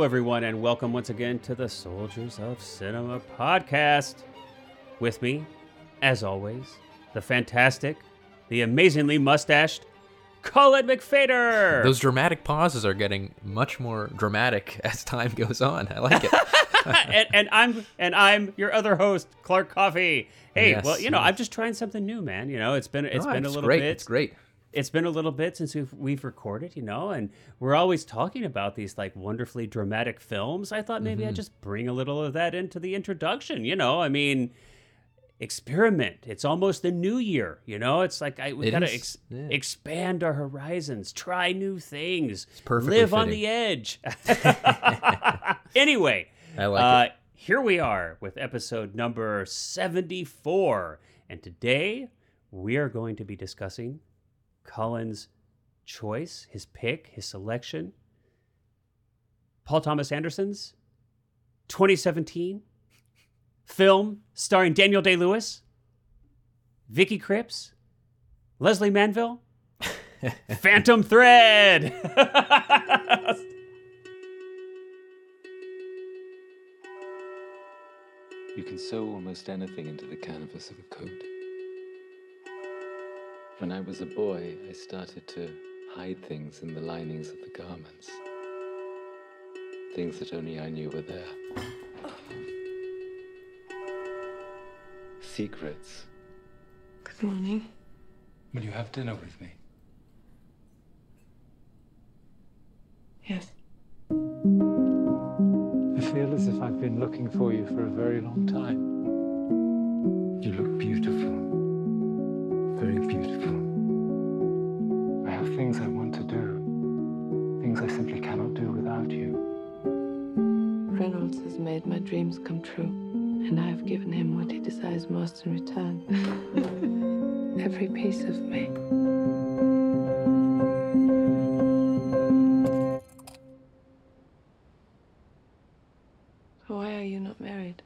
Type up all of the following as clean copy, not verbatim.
everyone, and welcome once again to the Soldiers of Cinema podcast. With me, as always, the fantastic, the amazingly mustached Colin McFader. Those dramatic pauses are getting much more dramatic as time goes on. I like it. and I'm your other host, Clark Coffey. Hey, yes, well, I'm just trying something new, man. It's been a little great. bit. It's great. It's been a little bit since we've recorded, and we're always talking about these like wonderfully dramatic films. I thought maybe I'd just bring a little of that into the introduction. Experiment. It's almost the new year. It's like we gotta expand our horizons, try new things, live on the edge. Anyway, I like it. Here we are with episode number 74, and today we are going to be discussing Colin's choice, his pick, his selection. Paul Thomas Anderson's 2017 film starring Daniel Day-Lewis, Vicky Krieps, Leslie Manville, Phantom Thread. You can sew almost anything into the canvas of a coat. When I was a boy, I started to hide things in the linings of the garments. Things that only I knew were there. Secrets. Good morning. Will you have dinner with me? Yes. I feel as if I've been looking for you for a very long time. You look beautiful. Very beautiful. I have things I want to do. Things I simply cannot do without you. Reynolds has made my dreams come true, and I have given him what he desires most in return. Every piece of me. Why are you not married?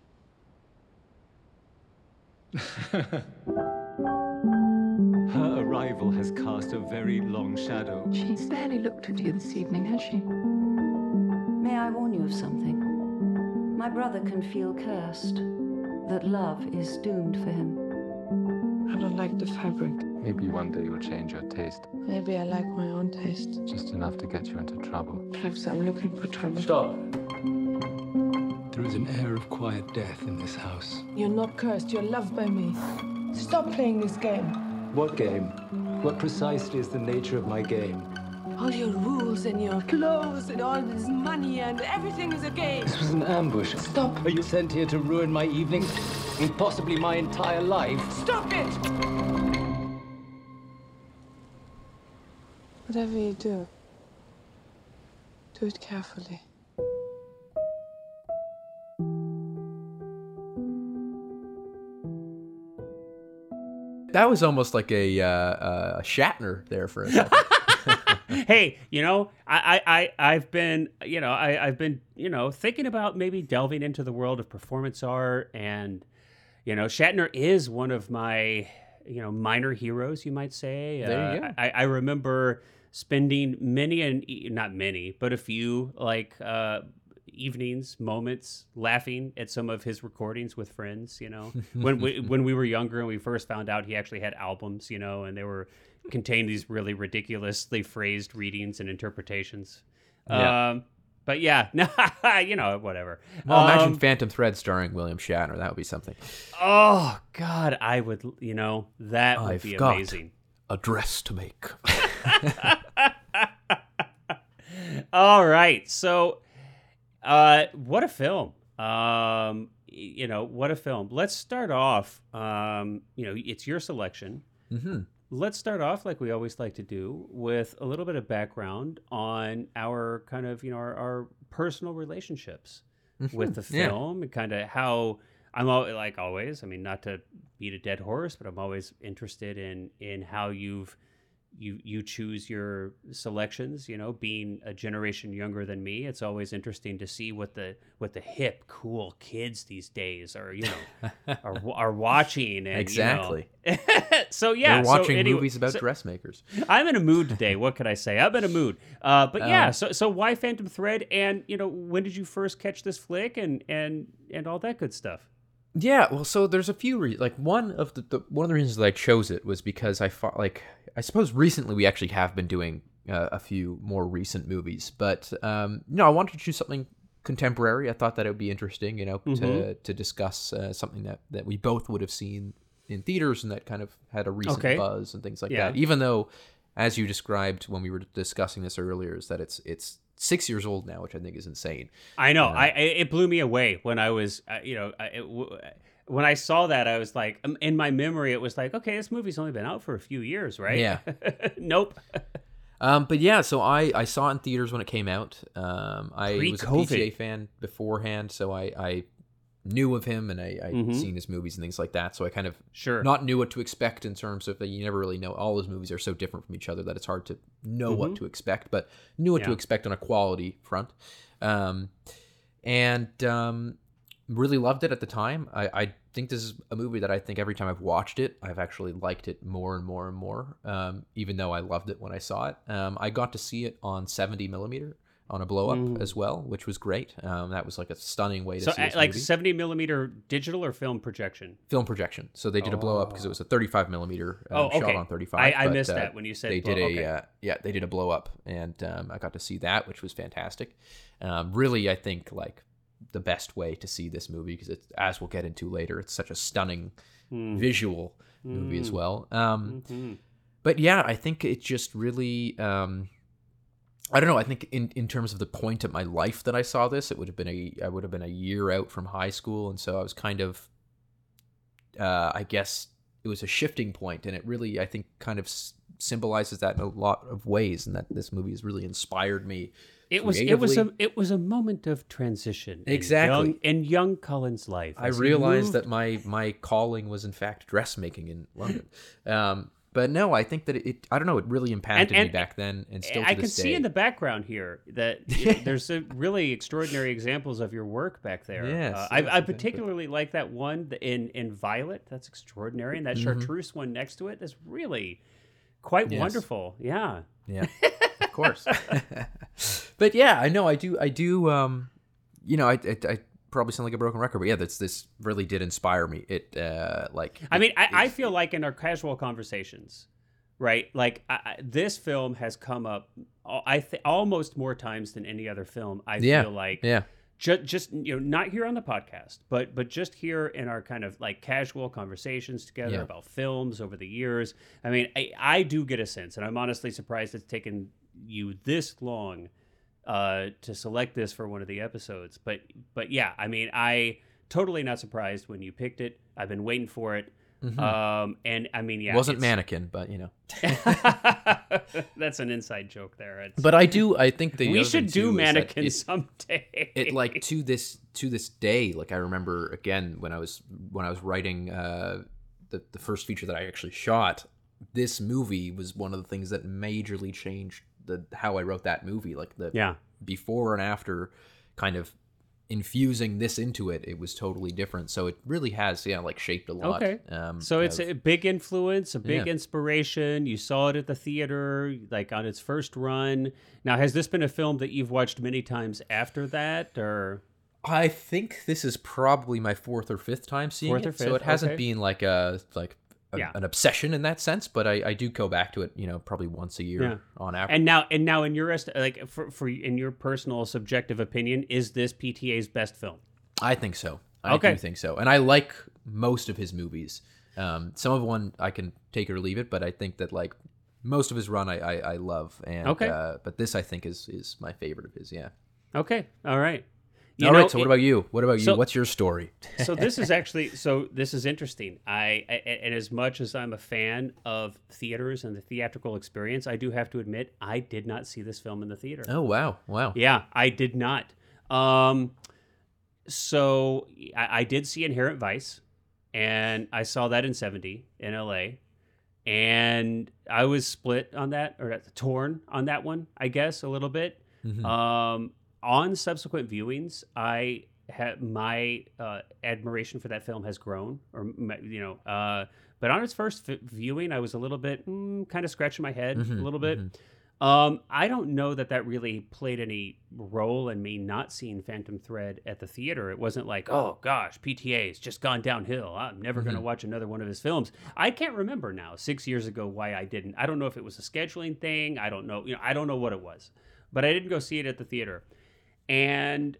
Her arrival has cast a very long shadow. She's barely looked at you this evening, has she? May I warn you of something? My brother can feel cursed, that love is doomed for him. I don't like the fabric. Maybe one day you'll change your taste. Maybe I like my own taste. Just enough to get you into trouble. Perhaps I'm looking for trouble. Stop. There is an air of quiet death in this house. You're not cursed, you're loved by me. Stop playing this game. What game? What precisely is the nature of my game? All your rules and your clothes and all this money and everything is a game. This was an ambush. Stop. Are you sent here to ruin my evening and possibly my entire life? Stop it! Whatever you do it carefully. That was almost like a Shatner there for a second. Hey, I've been thinking about maybe delving into the world of performance art, and Shatner is one of my minor heroes, you might say. There you go. I remember spending not many, but a few evenings, moments, laughing at some of his recordings with friends. When we were younger and we first found out he actually had albums, and they contained these really ridiculously phrased readings and interpretations. Yeah. But yeah, whatever. Well, imagine Phantom Thread starring William Shatner. That would be something. Oh God, I would. That would be got amazing. A dress to make. All right, so. What a film. What a film. Let's start off, it's your selection. Mm-hmm. Let's start off like we always like to do with a little bit of background on our kind of, our personal relationships with the film and kind of how like always, not to beat a dead horse, but I'm always interested in how you've you choose your selections. You know, being a generation younger than me, it's always interesting to see what the hip, cool kids these days are, are watching. And, Exactly. So yeah, They're watching anyway, movies about dressmakers. I'm in a mood today. What could I say? I'm in a mood. But yeah, so why Phantom Thread? And when did you first catch this flick and all that good stuff? Yeah, well, so there's a few reasons. One of the reasons that I chose it was because I suppose recently we actually have been doing a few more recent movies, but I wanted to choose something contemporary. I thought that it would be interesting, to discuss something that we both would have seen in theaters and that kind of had a recent buzz and things like that. Even though, as you described when we were discussing this earlier, is that it's 6 years old now, which I think is insane. I know. It blew me away when I was, when I saw that. I was like, in my memory, it was like, okay, this movie's only been out for a few years, right? Yeah. Nope. But yeah, so I saw it in theaters when it came out. I was a Pre-COVID. PTA fan beforehand, so I knew of him and I'd seen his movies and things like that. So I kind of not knew what to expect in terms of you never really know. All his movies are so different from each other that it's hard to know what to expect, but knew what to expect on a quality front. And really loved it at the time. I think this is a movie that I think every time I've watched it, I've actually liked it more and more and more, even though I loved it when I saw it. I got to see it on 70 millimeter on a blow up as well, which was great. That was like a stunning way to see this like movie. 70 millimeter digital or film projection? Film projection. So they did a blow up because it was a 35 millimeter shot on 35. I missed that when you said they did they did a blow up, and I got to see that, which was fantastic. Really, I think like the best way to see this movie, because it's, as we'll get into later, it's such a stunning visual movie as well. But yeah, I think it just really. I don't know. I think in terms of the point of my life that I saw this, I would have been a year out from high school, and so I was kind of, I guess it was a shifting point, and it really, I think, kind of symbolizes that in a lot of ways, and that this movie has really inspired me. It was a moment of transition. Exactly. In young Cullen's life. I realized that my calling was in fact dressmaking in London. But no, I think that I don't know, it really impacted me back then, and still to I this can day. see in the background here that there's really extraordinary examples of your work back there. Yes, I particularly like that one in Violet. That's extraordinary. And that Chartreuse one next to it is really quite wonderful. Yeah. Yeah, of course. But yeah, I know, I do. I probably sound like a broken record, but yeah, this really did inspire me. I feel like in our casual conversations, right? Like this film has come up, almost more times than any other film. I feel like, just not here on the podcast, but just here in our kind of like casual conversations together about films over the years. I mean, I do get a sense, and I'm honestly surprised it's taken you this long to select this for one of the episodes, but yeah, I mean, I totally not surprised when you picked it. I've been waiting for it, and I mean, yeah, wasn't Mannequin, but that's an inside joke there. But I think we should do Mannequin someday. It like to this day, like I remember again when I was writing the first feature that I actually shot. This movie was one of the things that majorly changed how I wrote that movie, like before and after kind of infusing this into it, it was totally different. So it really has, shaped a lot. Okay. So it's a big influence, a big inspiration. You saw it at the theater, like on its first run. Now, has this been a film that you've watched many times after that, or? I think this is probably my fourth or fifth time seeing it. So it hasn't been like an obsession in that sense, but I do go back to it, probably once a year on average. And now, in your in your personal subjective opinion, is this PTA's best film? I think so. I do think so, and I like most of his movies. Some of one I can take or leave it, but I think that like most of his run I love, and but this I think is my favorite of his. Yeah. Okay. All right. All right. So what about you? What's your story? So this is interesting. And as much as I'm a fan of theaters and the theatrical experience, I do have to admit I did not see this film in the theater. Oh wow! Yeah, I did not. So I did see Inherent Vice, and I saw that in 70 in LA. and I was split on that, or torn on that one, I guess, a little bit. On subsequent viewings, I had my admiration for that film has grown, but on its first viewing, I was a little bit kind of scratching my head a little bit. I don't know that really played any role in me not seeing Phantom Thread at the theater. It wasn't like, oh gosh, PTA's just gone downhill. I'm never going to watch another one of his films. I can't remember now, 6 years ago, why I didn't. I don't know if it was a scheduling thing. I don't know. I don't know what it was, but I didn't go see it at the theater, and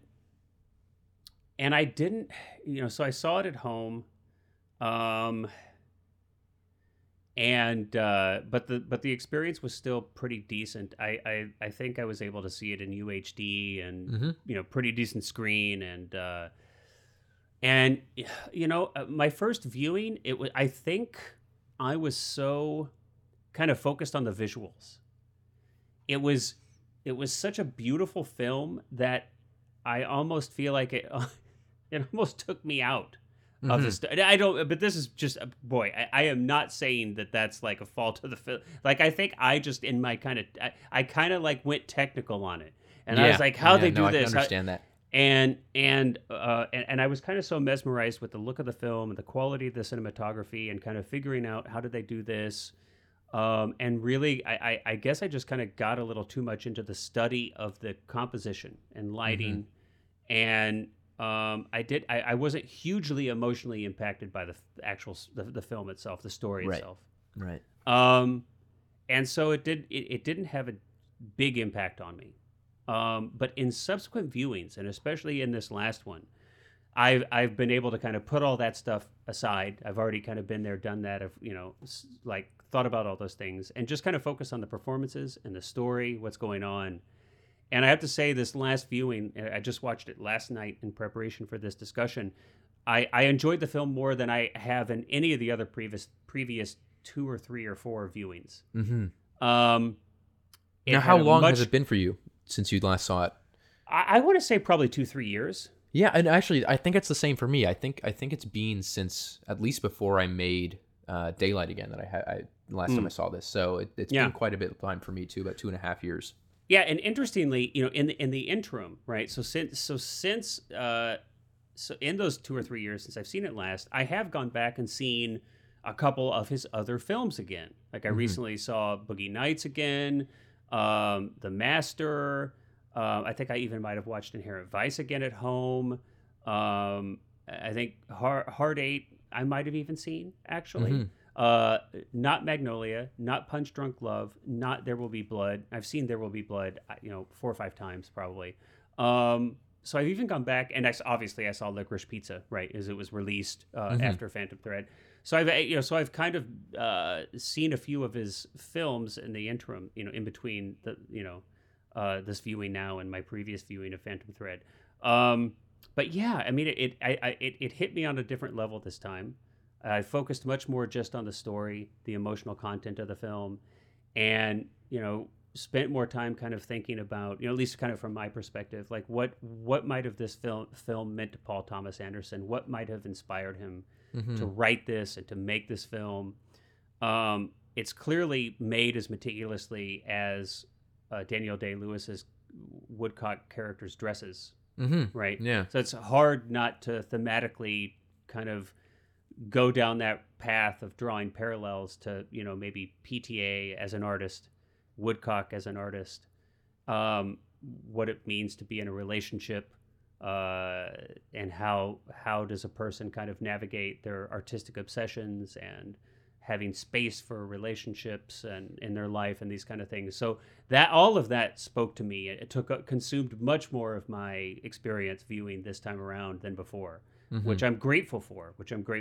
I didn't. So I saw it at home. But the experience was still pretty decent. I think I was able to see it in UHD and pretty decent screen, and my first viewing, I think I was so kind of focused on the visuals. It was such a beautiful film that I almost feel like it almost took me out of this. I don't, but this is just, boy, I am not saying that that's like a fault of the film. Like, I think I just, in my I kind of like went technical on it. And I was like, how they do this? I can understand that. And I was kind of so mesmerized with the look of the film and the quality of the cinematography and kind of figuring out how did they do this. And really, I guess I just kind of got a little too much into the study of the composition and lighting. And I wasn't hugely emotionally impacted by the actual the film itself, the story itself. Right. And so it didn't have a big impact on me. But in subsequent viewings, and especially in this last one, I've been able to kind of put all that stuff aside. I've already kind of been there, done that. I've like thought about all those things and just kind of focus on the performances and the story, what's going on. And I have to say, this last viewing, I just watched it last night in preparation for this discussion. I enjoyed the film more than I have in any of the other previous 2 or 3 or 4 viewings. Now, how long has it been for you since you last saw it? I want to say probably 2-3 years. Yeah, and actually, I think it's the same for me. I think it's been since at least before I made Daylight Again that I last time I saw this. So it's been quite a bit of time for me too, about 2.5 years. Yeah, and interestingly, in the interim, right? So in those 2 or 3 years since I've seen it last, I have gone back and seen a couple of his other films again. Like I recently saw Boogie Nights again, The Master. I think I even might have watched Inherent Vice again at home. I think Hard 8 I might have even seen, actually. Not Magnolia, not Punch Drunk Love, not There Will Be Blood. I've seen There Will Be Blood, 4 or 5 times probably. So I've even gone back, and obviously I saw Licorice Pizza, right, as it was released after Phantom Thread. So I've kind of seen a few of his films in the interim, in between this viewing now and my previous viewing of Phantom Thread. But yeah, I mean, it hit me on a different level this time. I focused much more just on the story, the emotional content of the film, and spent more time kind of thinking about, at least kind of from my perspective, like what might have this film meant to Paul Thomas Anderson? What might have inspired him to write this and to make this film? It's clearly made as meticulously as Daniel Day-Lewis's Woodcock character's dresses, right? Yeah. So it's hard not to thematically kind of go down that path of drawing parallels to, maybe PTA as an artist, Woodcock as an artist, what it means to be in a relationship, and how does a person kind of navigate their artistic obsessions and having space for relationships and in their life and these kind of things. So that all of that spoke to me. It consumed much more of my experience viewing this time around than before. Which I'm grateful for,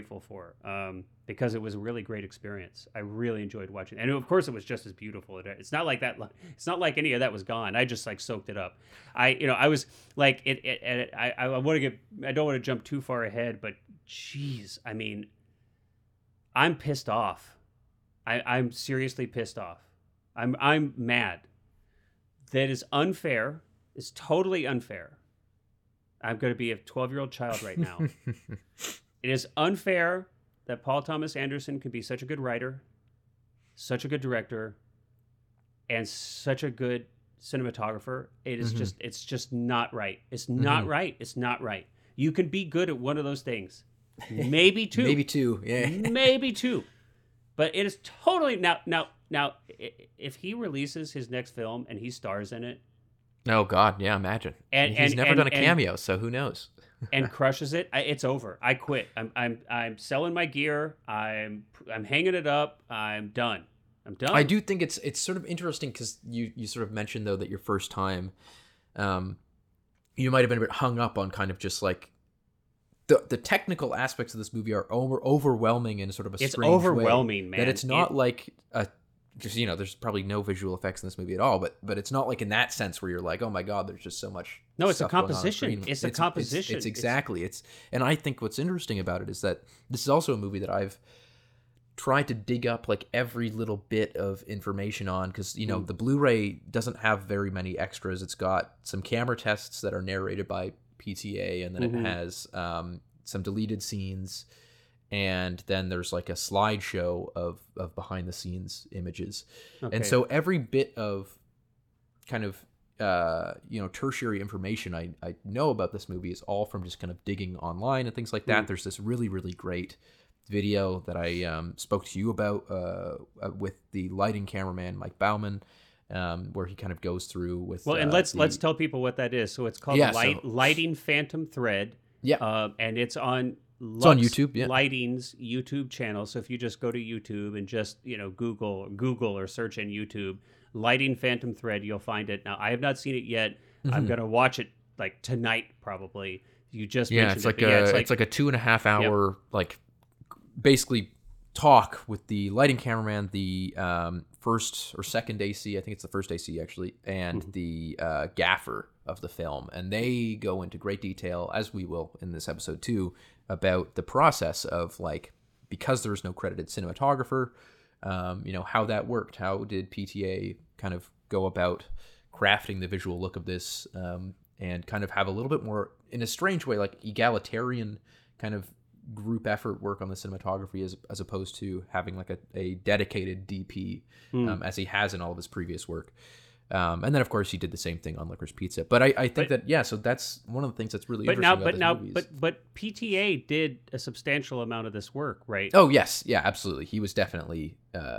because it was a really great experience. I really enjoyed watching it. And of course it was just as beautiful. It's not like that. It's not like any of that was gone. I just like soaked it up. I was like, I don't want to jump too far ahead, but geez, I mean, I'm pissed off. I'm seriously pissed off. I'm mad. That is unfair. It's totally unfair. I'm going to be a 12-year-old child right now. It is unfair that Paul Thomas Anderson can be such a good writer such a good director and such a good cinematographer. It is it's just not right. It's not right. It's not right. You can be good at one of those things. Maybe two. Maybe two. Yeah. Maybe two. But it is totally now if he releases his next film and he stars in it, Oh God, yeah, imagine. And- He's and- never and- done a and- cameo, so who knows? and crushes it, it's over. I quit. I'm selling my gear. I'm hanging it up. I'm done. I'm done. I do think it's sort of interesting because you sort of mentioned though that your first time, you might have been a bit hung up on kind of just like the technical aspects of this movie are overwhelming in sort of a It's strange overwhelming, way, man. that it's not like a just there's probably no visual effects in this movie at all, but it's not like in that sense where you're like, oh my God, there's just so much. No, it's a stuff going on composition. screen. It's a composition. It's exactly. And I think what's interesting about it is that this is also a movie that I've tried to dig up like every little bit of information on because the Blu-ray doesn't have very many extras. It's got some camera tests that are narrated by PTA, and then it has some deleted scenes, and then there's like a slideshow of behind the scenes images. Okay. And so every bit of kind of tertiary information I know about this movie is all from just kind of digging online and things like that. There's this really, really great video that I spoke to you about with the lighting cameraman Mike Bauman, where he kind of goes through with and let's tell people what that is. So it's called Lighting Phantom Thread. Yeah. And it's on It's on YouTube, yeah. Lighting's YouTube channel. So if you just go to YouTube and just Google or search in YouTube Lighting Phantom Thread, you'll find it. Now I have not seen it yet. I'm gonna watch it like tonight probably. You just mentioned it's like a 2.5 hour like basically talk with the lighting cameraman, the first or second AC, I think it's the first AC actually, and the gaffer of the film, and they go into great detail, as we will in this episode too, about the process of like, because there's no credited cinematographer, how that worked. How did PTA kind of go about crafting the visual look of this, and kind of have a little bit more, in a strange way, like egalitarian kind of group effort work on the cinematography as opposed to having like a dedicated DP, as he has in all of his previous work. And then of course he did the same thing on Licorice Pizza. But I think so that's one of the things that's really interesting about this movie. But PTA did a substantial amount of this work, right? Oh yes, yeah, absolutely. He was definitely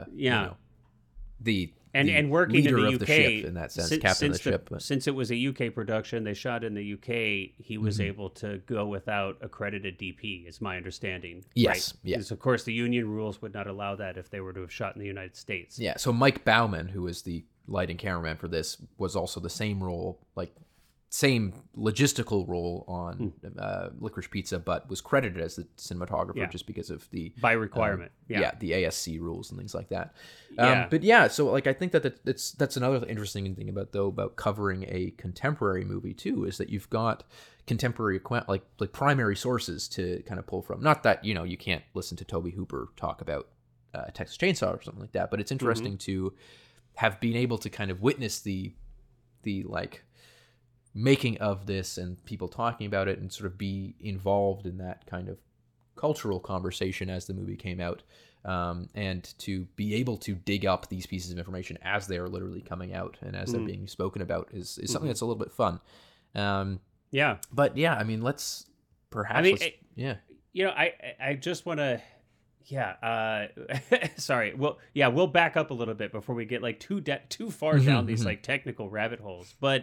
the and working in leader the of UK the ship in that sense, captain of the ship. But since it was a UK production, they shot in the UK. He was able to go without accredited DP, is my understanding. Yes, right? yeah. Because of course the union rules would not allow that if they were to have shot in the United States. Yeah. So Mike Bauman, who is the lighting cameraman for this, was also the same role, like same logistical role on Licorice Pizza, but was credited as the cinematographer just because of the by requirement. The ASC rules and things like that. Yeah. But yeah, so like I think that's another interesting thing about covering a contemporary movie too, is that you've got contemporary like primary sources to kind of pull from. Not that you can't listen to Tobe Hooper talk about Texas Chainsaw or something like that, but it's interesting to have been able to kind of witness the like making of this and people talking about it and sort of be involved in that kind of cultural conversation as the movie came out, and to be able to dig up these pieces of information as they are literally coming out and as they're being spoken about is something that's a little bit fun. But yeah, I mean, let's perhaps I just want to sorry. We'll back up a little bit before we get like too far down these like technical rabbit holes. But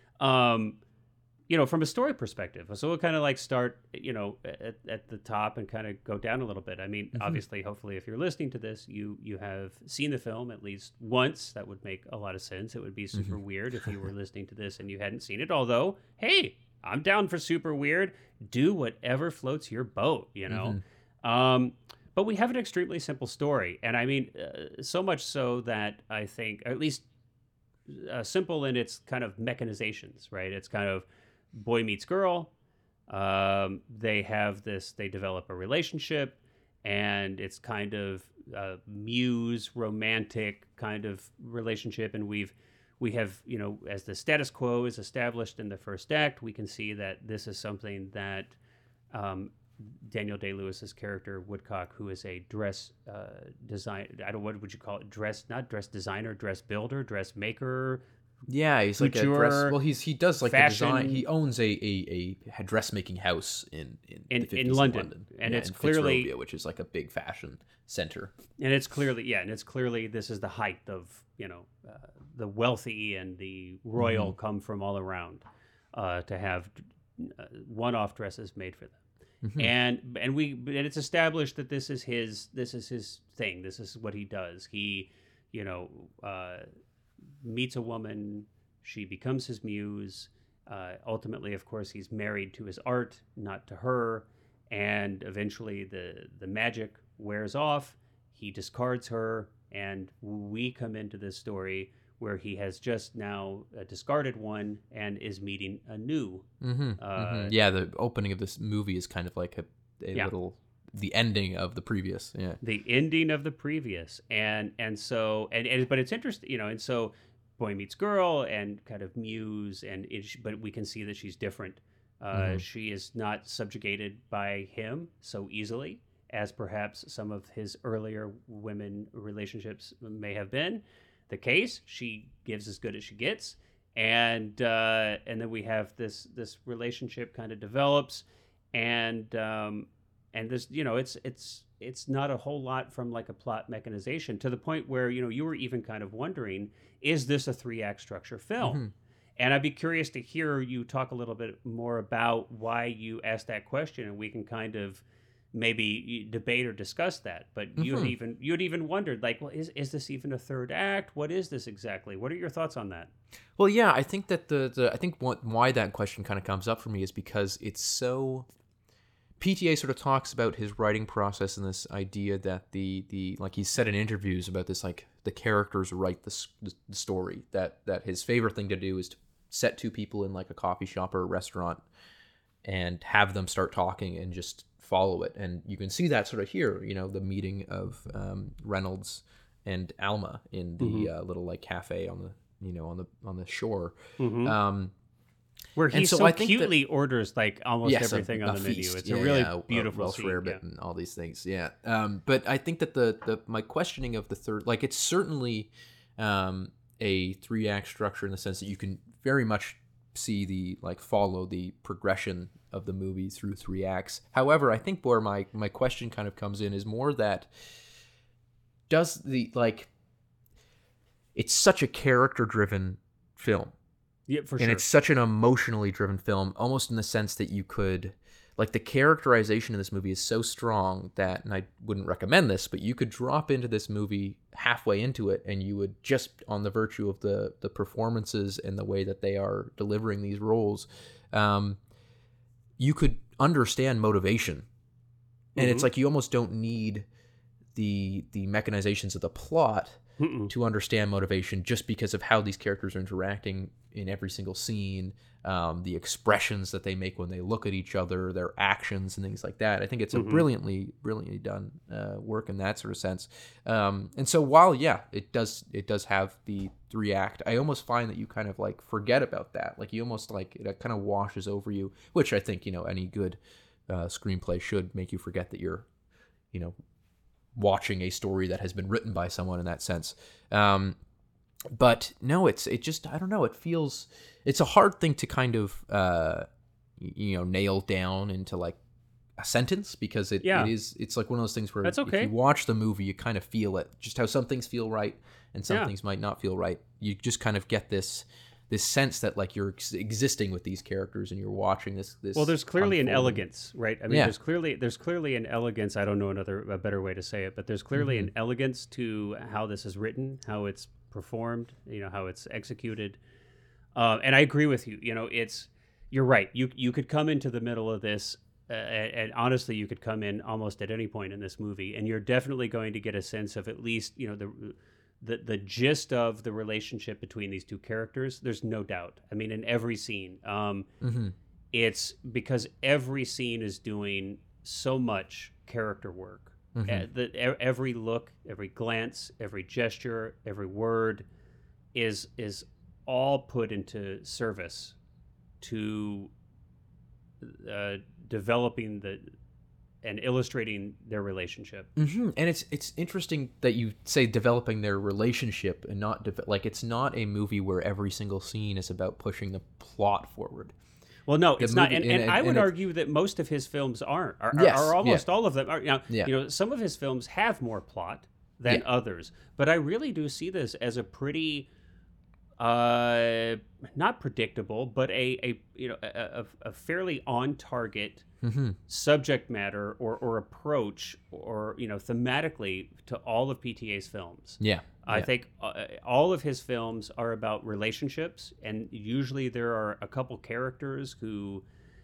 from a story perspective, so we'll kind of like start at the top and kind of go down a little bit. I mean, obviously, hopefully, if you're listening to this, you have seen the film at least once. That would make a lot of sense. It would be super weird if you were listening to this and you hadn't seen it. Although, hey, I'm down for super weird. Do whatever floats your boat, But we have an extremely simple story. And I mean, so much so that I think, or at least simple in its kind of mechanizations, right? It's kind of boy meets girl. They develop a relationship, and it's kind of muse romantic kind of relationship. And we have, as the status quo is established in the first act, we can see that this is something that Daniel Day-Lewis's character Woodcock, who is a dress design. I don't what would you call it? Not dress designer, dress builder, dress maker. Yeah, he's like a couture, dress. Well, he does like fashion. the design. He owns a dressmaking house in the 50s in London, and it's in clearly Fitzrovia, which is like a big fashion center. And it's clearly this is the height of the wealthy and the royal come from all around to have one-off dresses made for them. And it's established that this is his thing. This is what he does. He meets a woman, she becomes his muse. Ultimately, of course, he's married to his art, not to her. And eventually the magic wears off. He discards her, and we come into this story where he has just now discarded one and is meeting a new. Yeah, the opening of this movie is kind of like the ending of the previous. Yeah, the ending of the previous, and so but it's interesting, and so boy meets girl and kind of muse, but we can see that she's different. She is not subjugated by him so easily as perhaps some of his earlier women relationships may have been the case. She gives as good as she gets, and then we have this relationship kind of develops, and this it's not a whole lot from like a plot mechanization to the point where you were even kind of wondering, is this a 3-act structure film? And I'd be curious to hear you talk a little bit more about why you asked that question, and we can kind of maybe debate or discuss that. But you had even wondered, like, well, is this even a 3rd act? What is this exactly? What are your thoughts on that? Well, yeah, I think that why that question kind of comes up for me is because it's so. PTA sort of talks about his writing process and this idea that the like he's said in interviews about this, like the characters write the story, that his favorite thing to do is to set 2 people in like a coffee shop or a restaurant and have them start talking and just follow it. And you can see that sort of here, the meeting of Reynolds and Alma in the little like cafe on the on the shore. Where he so cutely orders like almost everything on the menu. It's a really beautiful Welsh scene. rarebit and all these things. Yeah. But I think that my questioning of the third, like it's certainly a 3-act structure in the sense that you can very much see follow the progression of the movie through 3 acts. However, I think where my question kind of comes in is more that does it's such a character-driven film. Yeah, for sure. And it's such an emotionally driven film, almost in the sense that you could, the characterization in this movie is so strong that, and I wouldn't recommend this, but you could drop into this movie halfway into it and you would just, on the virtue of the performances and the way that they are delivering these roles, you could understand motivation. And it's like you almost don't need the mechanizations of the plot to understand motivation, just because of how these characters are interacting in every single scene, the expressions that they make when they look at each other, their actions and things like that. I think it's a brilliantly done work in that sort of sense. And so while it does have the 3-act, I almost find that you kind of forget about that. You almost it kind of washes over you, which I think any good screenplay should make you forget that you're watching a story that has been written by someone in that sense. But no, it just, I don't know, it's a hard thing to kind of, nail down into a sentence, because it's like one of those things where if you watch the movie, you kind of feel it, just how some things feel right and some things might not feel right. You just kind of get this sense that you're existing with these characters and you're watching this. Well, there's clearly an elegance, right? I mean, there's clearly an elegance. I don't know a better way to say it, but there's clearly an elegance to how this is written, how it's performed, how it's executed. And I agree with you. You're right. You could come into the middle of this, and honestly, you could come in almost at any point in this movie, and you're definitely going to get a sense of at least the gist of the relationship between these 2 characters. There's no doubt. I mean, in every scene, it's because every scene is doing so much character work. Every look, every glance, every gesture, every word is all put into service to developing and illustrating their relationship. And it's interesting that you say developing their relationship and not like it's not a movie where every single scene is about pushing the plot forward. Well, no, it's not, movie- and I would it's- argue that most of his films aren't, Yes, are almost yeah. all of them. Are, Yeah. you know, some of his films have more plot than Yeah. others, but I really do see this as a pretty, not predictable, but a fairly on target subject matter or approach or thematically to all of PTA's films. Yeah. I think all of his films are about relationships, and usually there are a couple characters who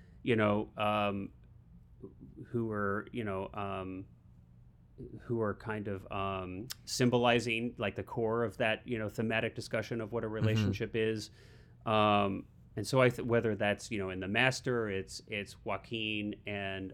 are kind of symbolizing like the core of that thematic discussion of what a relationship is. And so whether that's in The Master, it's Joaquin and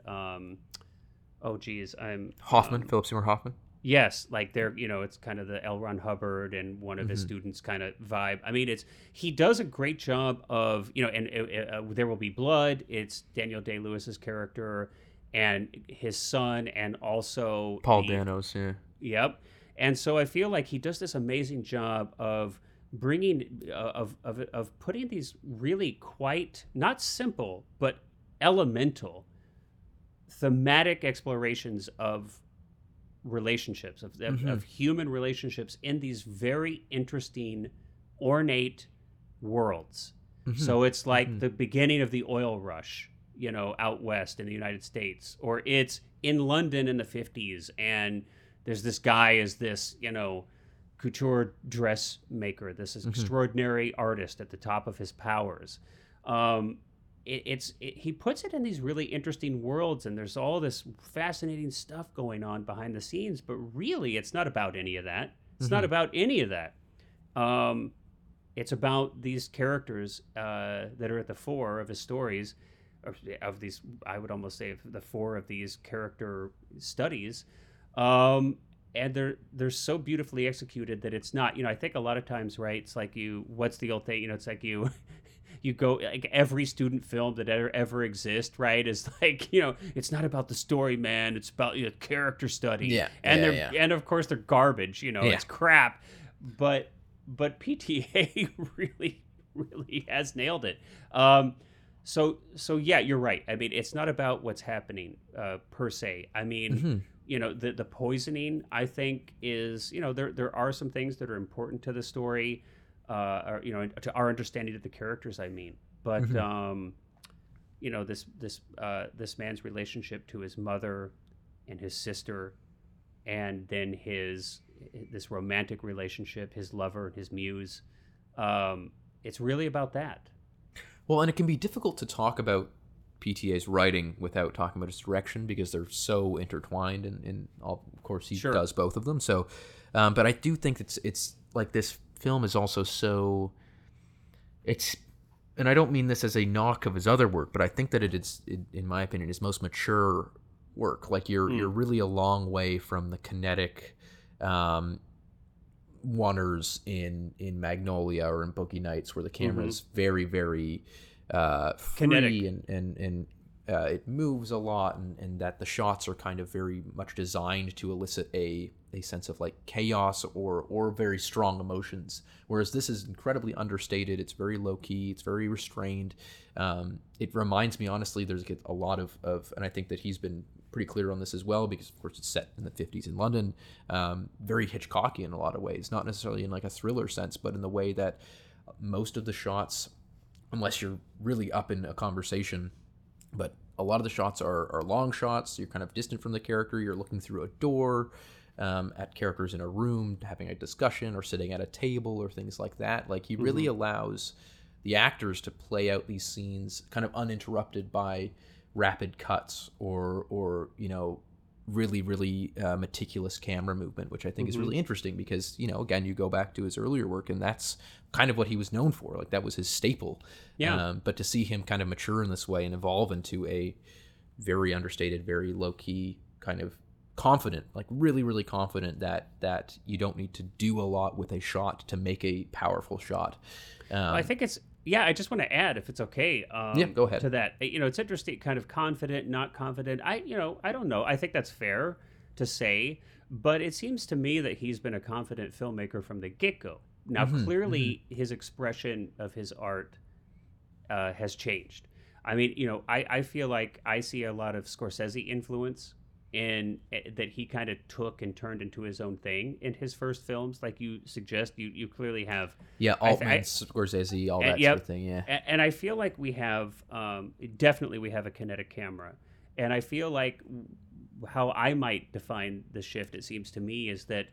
Hoffman, Philip Seymour Hoffman. Yes, like they're it's kind of the L. Ron Hubbard and one of his students kind of vibe. I mean, he does a great job of and There Will Be Blood. It's Daniel Day-Lewis's character and his son, and also Paul Dano's. Yeah. Yep. And so I feel like he does this amazing job of bringing of putting these really quite not simple but elemental thematic explorations of relationships of human relationships in these very interesting ornate worlds. So it's like the beginning of the oil rush out west in the United States, or it's in London in the 50s and there's this guy as this couture dressmaker, this is extraordinary artist at the top of his powers. He puts it in these really interesting worlds, and there's all this fascinating stuff going on behind the scenes, but really it's not about any of that. It's not about any of that. It's about these characters that are at the fore of his stories, of these, I would almost say, the four of these character studies. And they're so beautifully executed that it's not, I think a lot of times, right, it's like what's the old thing, it's like you go, like every student film that ever exists, right, is like, it's not about the story, man, it's about character study. Yeah. And Yeah. and of course they're garbage, it's crap. But PTA really, really has nailed it. So yeah, you're right. I mean, it's not about what's happening per se. I mean, the poisoning, I think, is there are some things that are important to the story, or to our understanding of the characters. I mean, but this man's relationship to his mother and his sister, and then this romantic relationship, his lover and his muse. It's really about that. Well, and it can be difficult to talk about PTA's writing without talking about its direction because they're so intertwined, and of course he does both of them. So, but I do think it's like this film is also so. And I don't mean this as a knock of his other work, but I think that in my opinion, his most mature work. Like you're really a long way from the kinetic oneers in Magnolia or in Boogie Nights, where the camera is very, very free kinetic, and it moves a lot, and that the shots are kind of very much designed to elicit a sense of like chaos or very strong emotions. Whereas this is incredibly understated. It's very low key. It's very restrained. It reminds me, honestly, there's a lot of, and I think that he's been pretty clear on this as well, because of course it's set in the 50s in London, very Hitchcocky in a lot of ways, not necessarily in like a thriller sense, but in the way that most of the shots, unless you're really up in a conversation, but a lot of the shots are long shots. You're kind of distant from the character. You're looking through a door at characters in a room having a discussion or sitting at a table or things like that. Like he really allows the actors to play out these scenes kind of uninterrupted by rapid cuts or really, really meticulous camera movement, which I think is really interesting because, again, you go back to his earlier work and that's kind of what he was known for. Like that was his staple. Yeah. But to see him kind of mature in this way and evolve into a very understated, very low key kind of confident, like really, really confident that you don't need to do a lot with a shot to make a powerful shot. I think it's Yeah, I just want to add, if it's okay, Yeah, go ahead. to that. It's interesting, kind of confident, not confident. I don't know. I think that's fair to say, but it seems to me that he's been a confident filmmaker from the get-go. Now, clearly, his expression of his art has changed. I mean, I feel like I see a lot of Scorsese influence in that he kind of took and turned into his own thing in his first films. Like you suggest, you clearly have. Yeah, Altman, Scorsese, all that sort of thing. Yeah, and I feel like we have definitely we have a kinetic camera, and I feel like how I might define the shift, it seems to me, is that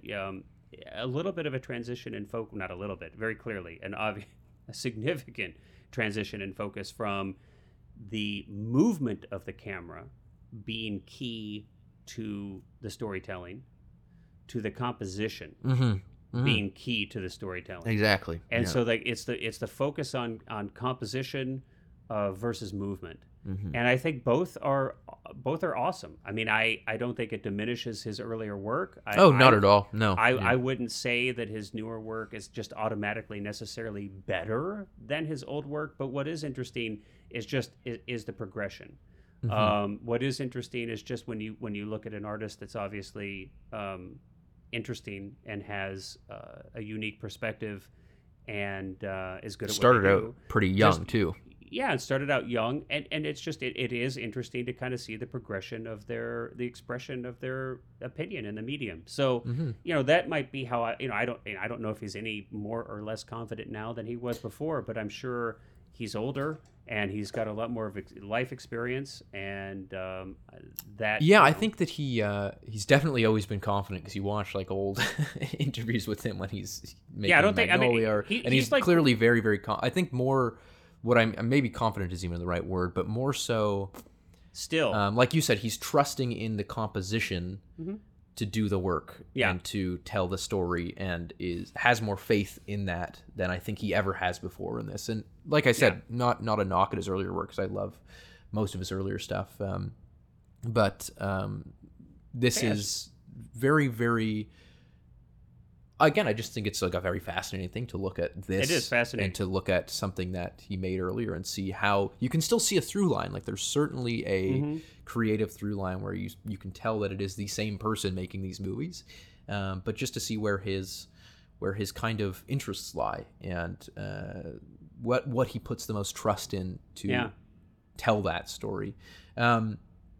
a little bit of a transition in focus, not a little bit, very clearly, a significant transition in focus from the movement of the camera being key to the storytelling, to the composition being key to the storytelling. Exactly. And so like it's the focus on composition versus movement. And I think both are awesome. I mean, I don't think it diminishes his earlier work. Not at all. No. I wouldn't say that his newer work is just automatically necessarily better than his old work, but what is interesting is the progression. What is interesting is just when you look at an artist that's obviously interesting and has a unique perspective and is good at started what they out do. pretty young too. Yeah, and started out young, and it's just it is interesting to kind of see the progression of the expression of their opinion in the medium. So that might be how I don't know if he's any more or less confident now than he was before, but I'm sure he's older and he's got a lot more of life experience, and that. Yeah, I think that he's definitely always been confident, because you watch like old interviews with him when he's making Magnolia, and he's like, clearly very, very. I think more. What I'm maybe confident isn't even the right word, but more so. Still, like you said, he's trusting in the composition to do the work and to tell the story, and has more faith in that than I think he ever has before in this. And like I said, not a knock at his earlier work, because I love most of his earlier stuff, but this is very, very. Again, I just think it's like a very fascinating thing to look at this. It is fascinating. And to look at something that he made earlier and see how you can still see a through line. Like there's certainly a creative through line where you can tell that it is the same person making these movies. But just to see where his kind of interests lie, and what he puts the most trust in to tell that story. I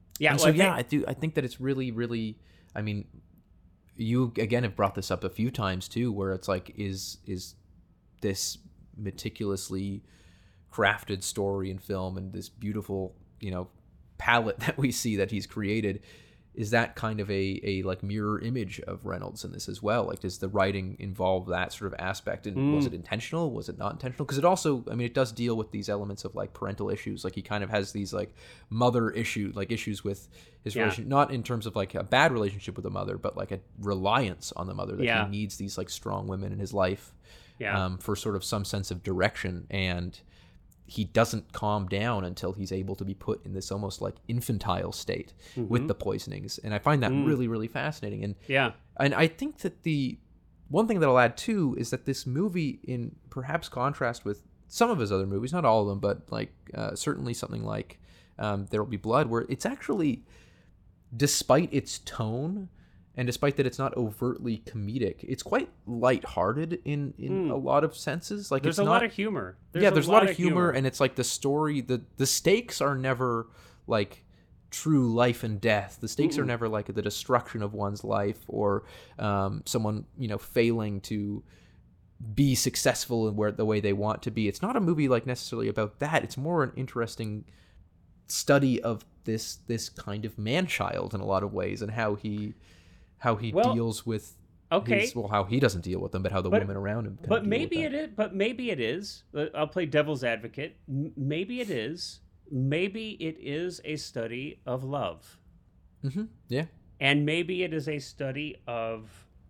think that it's really, really, I mean, you again have brought this up a few times too, where it's like, is this meticulously crafted story and film and this beautiful, palette that we see that he's created, is that kind of a like mirror image of Reynolds in this as well? Like, does the writing involve that sort of aspect? And was it intentional? Was it not intentional? Because it also, I mean, it does deal with these elements of like parental issues. Like he kind of has these like mother issues with his relation, not in terms of like a bad relationship with the mother, but like a reliance on the mother, that he needs these like strong women in his life for sort of some sense of direction. And he doesn't calm down until he's able to be put in this almost like infantile state with the poisonings. And I find that really, really fascinating. And I think that the one thing that I'll add too is that this movie, in perhaps contrast with some of his other movies, not all of them, but like certainly something like There Will Be Blood, where it's actually, despite its tone, and despite that it's not overtly comedic, it's quite lighthearted in a lot of senses. Like there's a lot of humor. There's a lot of humor, and it's like the story, the stakes are never like true life and death. The stakes are never like the destruction of one's life, or someone failing to be successful in the way they want to be. It's not a movie like necessarily about that. It's more an interesting study of this kind of man-child in a lot of ways, and how he deals with how he doesn't deal with them, but how the women around him. But maybe it is. I'll play devil's advocate. Maybe it is. Maybe it is a study of love. Yeah. And maybe it is a study of.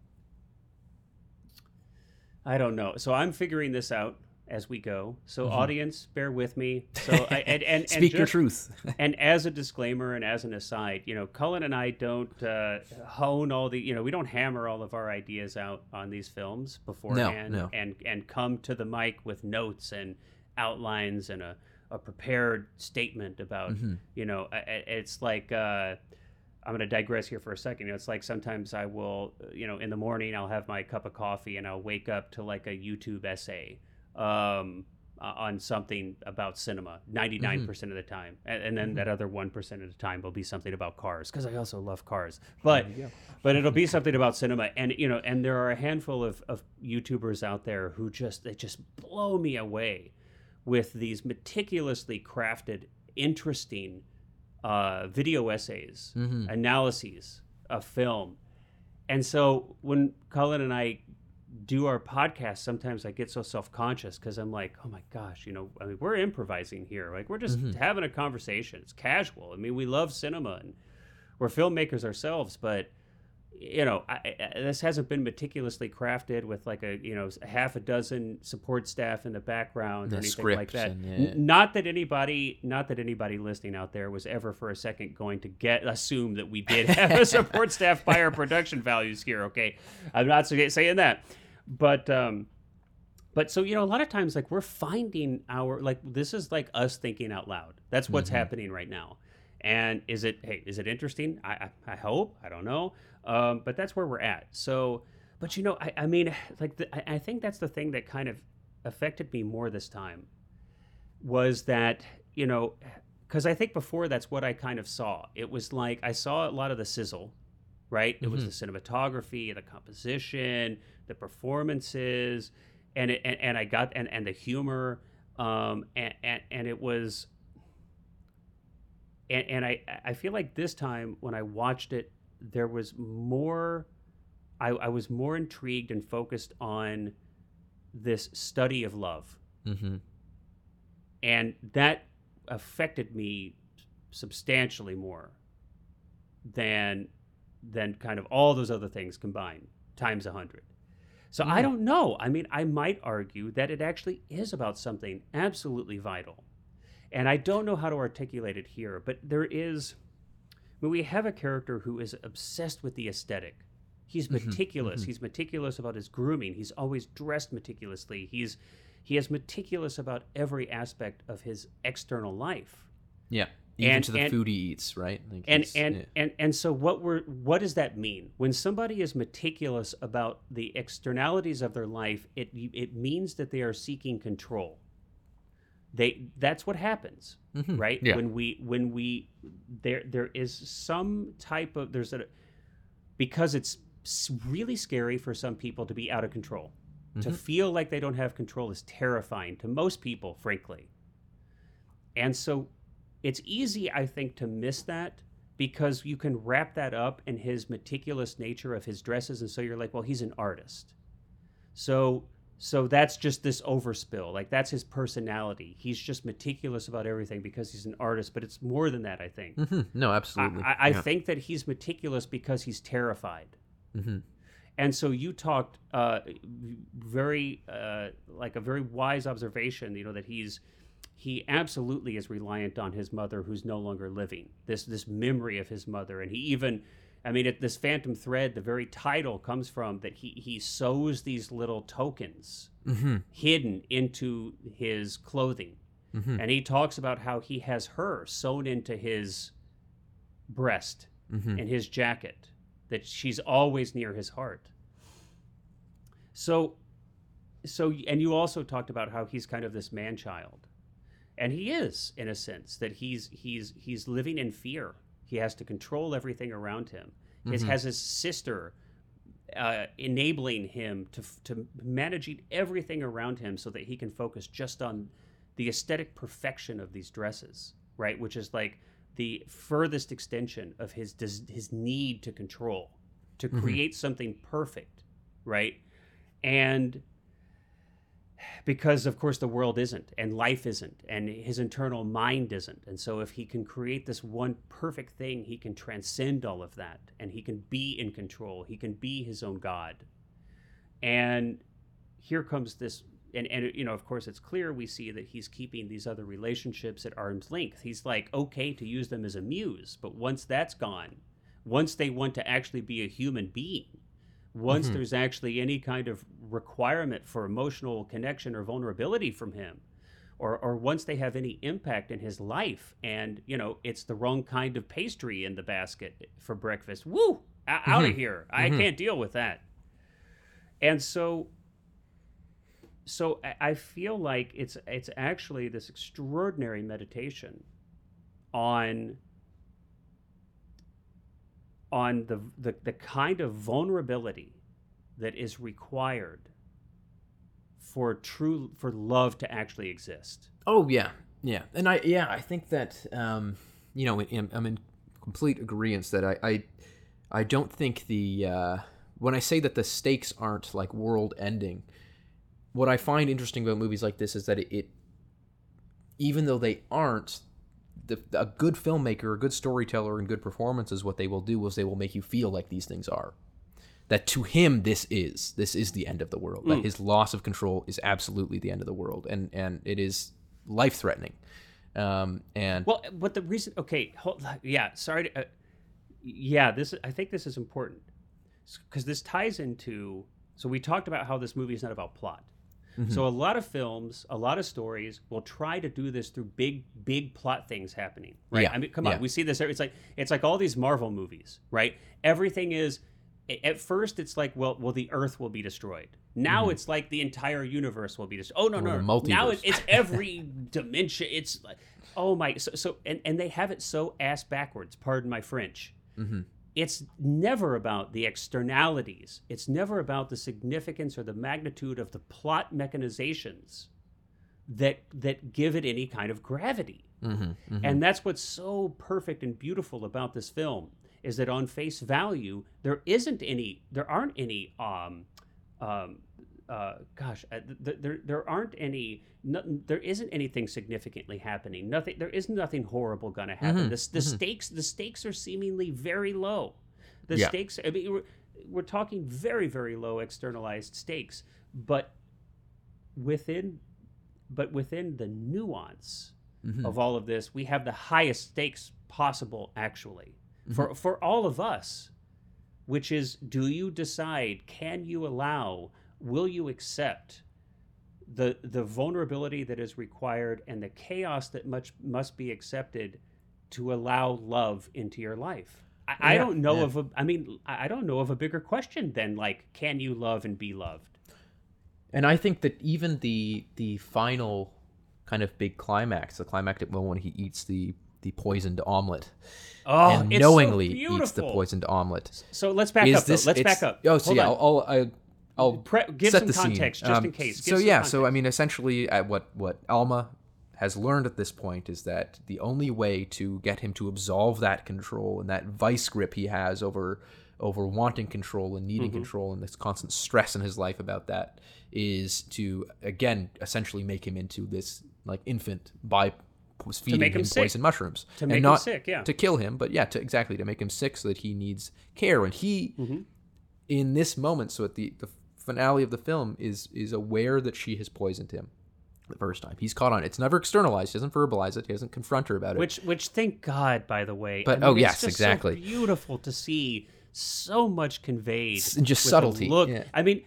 I don't know. So I'm figuring this out as we go. So audience, bear with me. So and speak your truth. And as a disclaimer and as an aside, Cullen and I don't hone all the, we don't hammer all of our ideas out on these films beforehand. No. And come to the mic with notes and outlines and a prepared statement about, you know, it's like, I'm going to digress here for a second. You know, it's like sometimes I will, you know, in the morning I'll have my cup of coffee and I'll wake up to like a YouTube essay on something about cinema 99% of the time. And then that other 1% of the time will be something about cars, because I also love cars. But it'll be something about cinema. And, you know, and there are a handful of YouTubers out there who they just blow me away with these meticulously crafted, interesting video essays, analyses of film. And so when Cullen and I do our podcast, sometimes I get so self-conscious because I'm like, oh my gosh, you know, I mean, we're improvising here. Like, we're just having a conversation. It's casual. I mean, we love cinema and we're filmmakers ourselves, but you know, this hasn't been meticulously crafted with like a, you know, half a dozen support staff in the background or anything like that. Not that anybody listening out there was ever for a second going to assume that we did have a support staff by our production values here. Okay, I'm not saying that, but so, you know, a lot of times, like, we're finding this is like us thinking out loud. That's what's happening right now. And is it interesting? I hope. I don't know. But that's where we're at. So, but you know, I mean, like, I think that's the thing that kind of affected me more this time was that, you know, because I think before that's what I kind of saw. It was like I saw a lot of the sizzle, right? It was the cinematography, the composition, the performances, and I got and the humor, and it was. And I feel like this time when I watched it, there was more, I was more intrigued and focused on this study of love. And that affected me substantially more than kind of all those other things combined, times 100. So I don't know. I mean, I might argue that it actually is about something absolutely vital. And I don't know how to articulate it here, but there is, I mean, we have a character who is obsessed with the aesthetic. He's meticulous. He's meticulous about his grooming. He's always dressed meticulously. He is meticulous about every aspect of his external life. Yeah, even to the food he eats, right? Like and so what does that mean? When somebody is meticulous about the externalities of their life, it means that they are seeking control. That's what happens, right? Yeah. When we there is some type of because it's really scary for some people to be out of control. To feel like they don't have control is terrifying to most people, frankly. And so it's easy, I think, to miss that because you can wrap that up in his meticulous nature of his dresses, and so you're like, well, he's an artist. So that's just this overspill. Like, that's his personality. He's just meticulous about everything because he's an artist, but it's more than that, I think. No, absolutely. I think that he's meticulous because he's terrified. And so you talked very like a very wise observation, you know, that he absolutely is reliant on his mother who's no longer living, this memory of his mother. And he even, I mean, this phantom thread, the very title comes from that he sews these little tokens hidden into his clothing. And he talks about how he has her sewn into his breast in his jacket, that she's always near his heart. So, and you also talked about how he's kind of this man-child. And he is, in a sense, that he's living in fear. He has to control everything around him. He has his sister enabling him to managing everything around him so that he can focus just on the aesthetic perfection of these dresses, right? Which is like the furthest extension of his need to control, to create something perfect, right? And because, of course, the world isn't, and life isn't, and his internal mind isn't. And so if he can create this one perfect thing, he can transcend all of that, and he can be in control. He can be his own God. And here comes this, and you know, of course, it's clear we see that he's keeping these other relationships at arm's length. He's like, okay to use them as a muse, but once that's gone, once they want to actually be a human being, once there's actually any kind of requirement for emotional connection or vulnerability from him, or once they have any impact in his life, and it's the wrong kind of pastry in the basket for breakfast. Woo! Out of here! I can't deal with that. And so I feel like it's actually this extraordinary meditation on the kind of vulnerability that is required for love to actually exist. Oh yeah, and I think that I'm in complete agreement that I don't think when I say that the stakes aren't like world ending, what I find interesting about movies like this is that it even though they aren't, a good filmmaker, a good storyteller, and good performances, what they will do is they will make you feel like these things are. That to him, this is the end of the world. That his loss of control is absolutely the end of the world, and it is life-threatening. But the reason, sorry to, I think this is important because this ties into. So we talked about how this movie is not about plot. So a lot of films, a lot of stories will try to do this through big plot things happening, right? Yeah. I mean, come on, we see this. It's like all these Marvel movies, right? Everything is, at first it's like, well, the Earth will be destroyed. Now it's like the entire universe will be destroyed. Oh no, multiverse. Now it's every dimension. It's like, oh my, and they have it so ass backwards. Pardon my French. It's never about the externalities. It's never about the significance or the magnitude of the plot mechanizations that give it any kind of gravity. And that's what's so perfect and beautiful about this film, is that on face value, there isn't any there isn't anything significantly happening. There is nothing horrible going to happen. The stakes are seemingly very low. The stakes, I mean, we're talking very, very low externalized stakes, but within the nuance of all of this, we have the highest stakes possible, actually, for all of us, which is, do you decide, can you allow, will you accept the vulnerability that is required and the chaos that must be accepted to allow love into your life? I don't know I don't know of a bigger question than, like, can you love and be loved? And I think that even the final kind of big climax, the climactic moment when he eats the poisoned omelet, and knowingly eats the poisoned omelet. So let's back up. Let's back up. Oh, so I'll give set some the context scene. just in case. So I mean, essentially, what Alma has learned at this point is that the only way to get him to absolve that control and that vice grip he has over wanting control and needing control and this constant stress in his life about that is to, again, essentially make him into this like infant by feeding him poison mushrooms. To make him sick, yeah. To kill him, but yeah, to make him sick so that he needs care. And he, in this moment, so at the finale of the film, is aware that she has poisoned him the first time. He's caught on it. It's never externalized. He doesn't verbalize it. He doesn't confront her about it. Which thank God, by the way. But it's just exactly. So beautiful to see so much conveyed. Just subtlety. Look, yeah. I mean,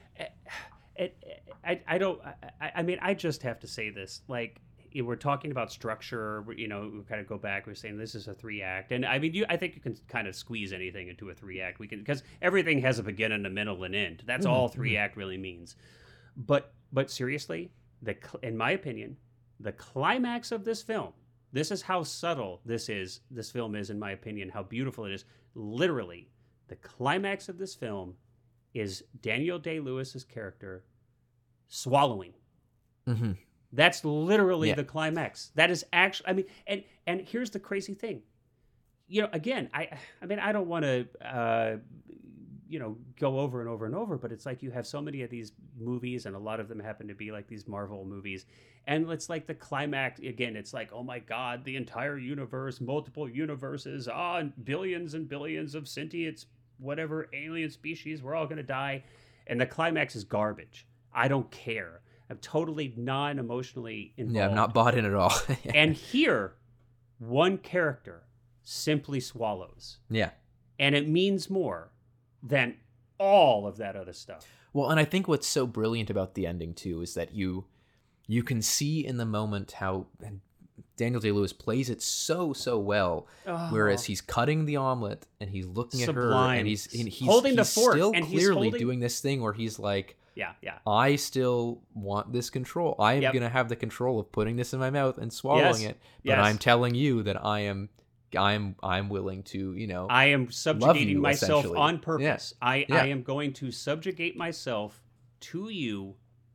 I don't. I mean, I just have to say this. Like, we're talking about structure. We kind of go back. We're saying this is a 3-act, and I mean, I think you can kind of squeeze anything into a 3-act. We can, because everything has a beginning, a middle, and end. That's all 3-act really means. But seriously, in my opinion, the climax of this film. This is how subtle this film is, in my opinion. How beautiful it is. Literally, the climax of this film is Daniel Day-Lewis's character swallowing. That's literally the climax. That is actually, I mean, and here's the crazy thing. Again, I mean, I don't want to, go over and over and over, but it's like you have so many of these movies, and a lot of them happen to be like these Marvel movies. And it's like the climax, again, it's like, oh my God, the entire universe, multiple universes, and billions and billions of sentient, whatever, alien species, we're all going to die. And the climax is garbage. I don't care. I'm totally non-emotionally involved. Yeah, I'm not bought in at all. And here, one character simply swallows. Yeah. And it means more than all of that other stuff. Well, and I think what's so brilliant about the ending, too, is that you you can see in the moment how Daniel Day-Lewis plays it so well. Whereas he's cutting the omelet and he's looking at her, and he's holding the fork, still and he's clearly holding... doing this thing where he's like, yeah, I still want this control. I am going to have the control of putting this in my mouth and swallowing it. But I'm telling you that I'm willing to, you know, I am subjugating myself on purpose. Yeah. I am going to subjugate myself to you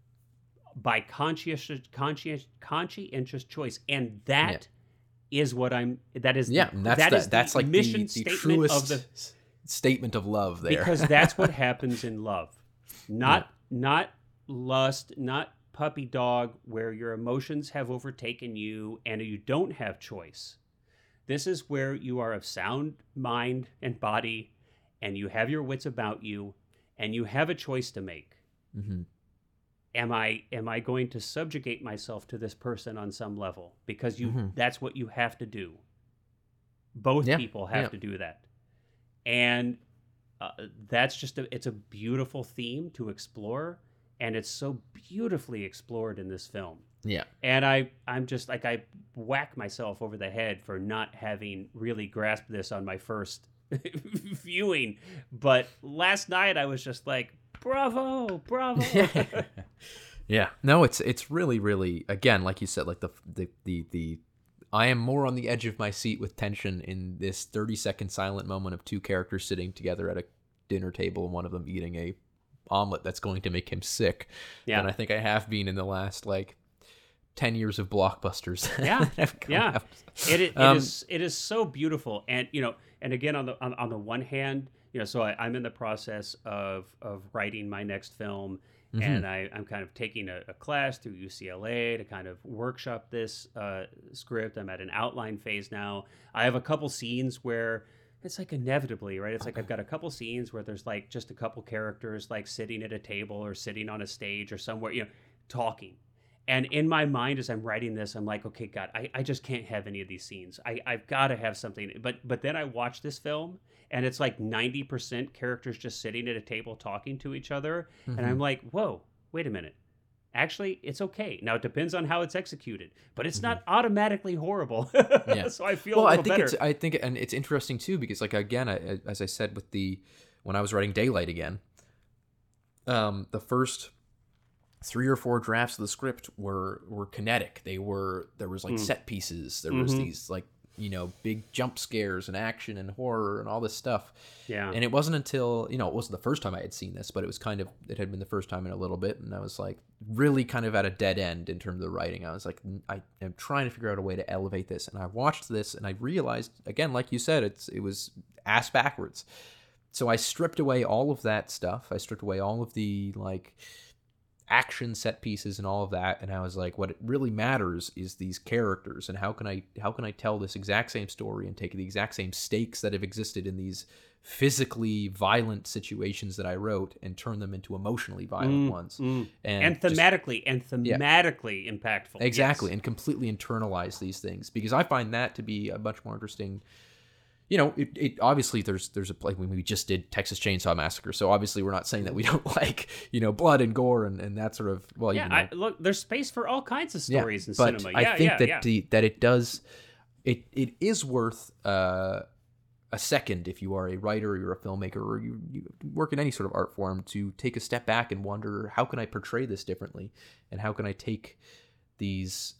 by conscientious choice, and that is what I'm. That is that's like mission the statement truest of the statement of love there, because that's what happens in love, not lust, not puppy dog, where your emotions have overtaken you and you don't have choice. This is where you are of sound mind and body, and you have your wits about you, and you have a choice to make. Mm-hmm. Am I going to subjugate myself to this person on some level? Because that's what you have to do. Both people have to do that. And that's just it's a beautiful theme to explore, and it's so beautifully explored in this film. Yeah. And I'm just like, I whack myself over the head for not having really grasped this on my first viewing. But last night I was just like, bravo. Yeah. No, it's really, again, like you said, like the I am more on the edge of my seat with tension in this 30-second silent moment of two characters sitting together at a dinner table and one of them eating a omelet that's going to make him sick. Yeah. And I think I have been in the last 10 years of blockbusters. Yeah. It is so beautiful. And, and again, on the one hand, so I'm in the process of writing my next film. Mm-hmm. And I'm kind of taking a class through UCLA to kind of workshop this script. I'm at an outline phase now. I have a couple scenes where it's like inevitably, right? It's like I've got a couple scenes where there's just a couple characters sitting at a table or sitting on a stage or somewhere, talking. And in my mind, as I'm writing this, I'm like, okay, God, I just can't have any of these scenes. I've got to have something. But then I watch this film, and it's 90% characters just sitting at a table talking to each other. Mm-hmm. And I'm like, whoa, wait a minute. Actually, it's okay. Now, it depends on how it's executed, but it's not automatically horrible. Yeah. So I feel a little better. I think, and it's interesting too, because again, as I said when I was writing Daylight again, the first 3 or 4 drafts of the script were kinetic. There was set pieces. There was these big jump scares and action and horror and all this stuff. Yeah. And it wasn't until, it wasn't the first time I had seen this, but it had been the first time in a little bit. And I was really kind of at a dead end in terms of the writing. I was I am trying to figure out a way to elevate this. And I watched this and I realized, again, like you said, it was ass backwards. So I stripped away all of that stuff. I stripped away all of the action set pieces and all of that, and I was like, what it really matters is these characters, and how can I tell this exact same story and take the exact same stakes that have existed in these physically violent situations that I wrote and turn them into emotionally violent ones, and thematically impactful. Exactly. Yes. And completely internalize these things, because I find that to be a much more interesting. It obviously there's we just did Texas Chainsaw Massacre, so obviously we're not saying that we don't like blood and gore and that sort of look, there's space for all kinds of stories in but cinema. I think that it does it is worth a second if you are a writer or you're a filmmaker or you work in any sort of art form to take a step back and wonder, how can I portray this differently, and how can I take the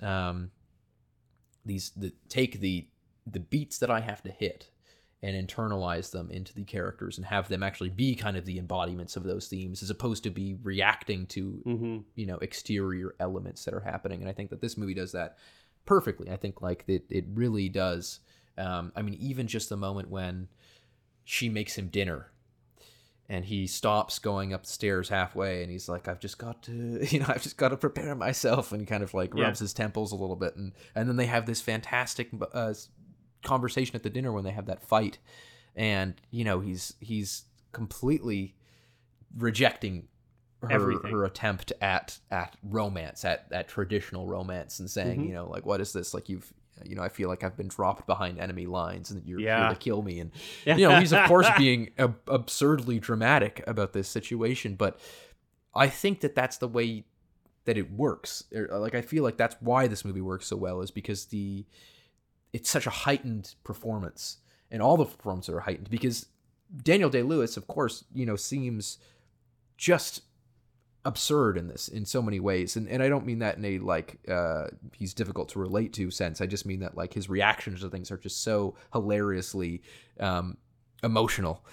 beats that I have to hit and internalize them into the characters and have them actually be kind of the embodiments of those themes, as opposed to be reacting to, exterior elements that are happening. And I think that this movie does that perfectly. I think it really does. Even just the moment when she makes him dinner and he stops going up the stairs halfway and he's like, I've just got to prepare myself, and he kind of rubs his temples a little bit. And then they have this fantastic conversation at the dinner when they have that fight, and he's completely rejecting her attempt at romance, at traditional romance, and saying, what is this? I feel like I've been dropped behind enemy lines and you're here to kill me. And he's of course being absurdly dramatic about this situation, but I think that that's the way that it works. Like, I feel like that's why this movie works so well, is because it's such a heightened performance, and all the performances are heightened because Daniel Day-Lewis, of course, seems just absurd in this in so many ways, and I don't mean that in a like he's difficult to relate to sense. I just mean that like his reactions to things are just so hilariously emotional,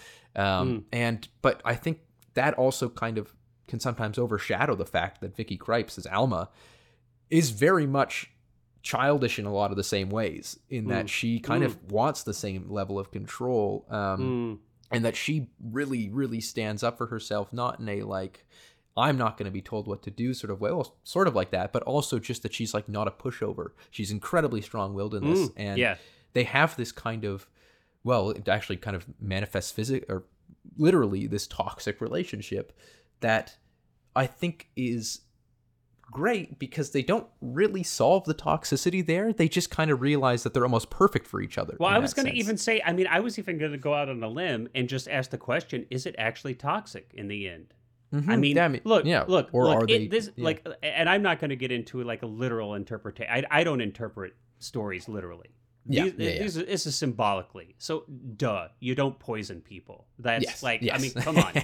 but I think that also kind of can sometimes overshadow the fact that Vicky Krieps as Alma is very much childish in a lot of the same ways, in that she kind of wants the same level of control, and that she really, really stands up for herself, not in a like, I'm not going to be told what to do sort of way, well, sort of like that, but also just that she's like not a pushover. She's incredibly strong-willed in this, and they have this kind of, well, it actually kind of manifests or literally this toxic relationship that I think is great because they don't really solve the toxicity there. They just kind of realize that they're almost perfect for each other. Well, I was going to even say, I was even going to go out on a limb and just ask the question, is it actually toxic in the end? Mm-hmm. I mean, look, or are they this, like, and I'm not going to get into like a literal interpretation. I don't interpret stories literally. This is symbolically. So, you don't poison people. That's I mean, come on.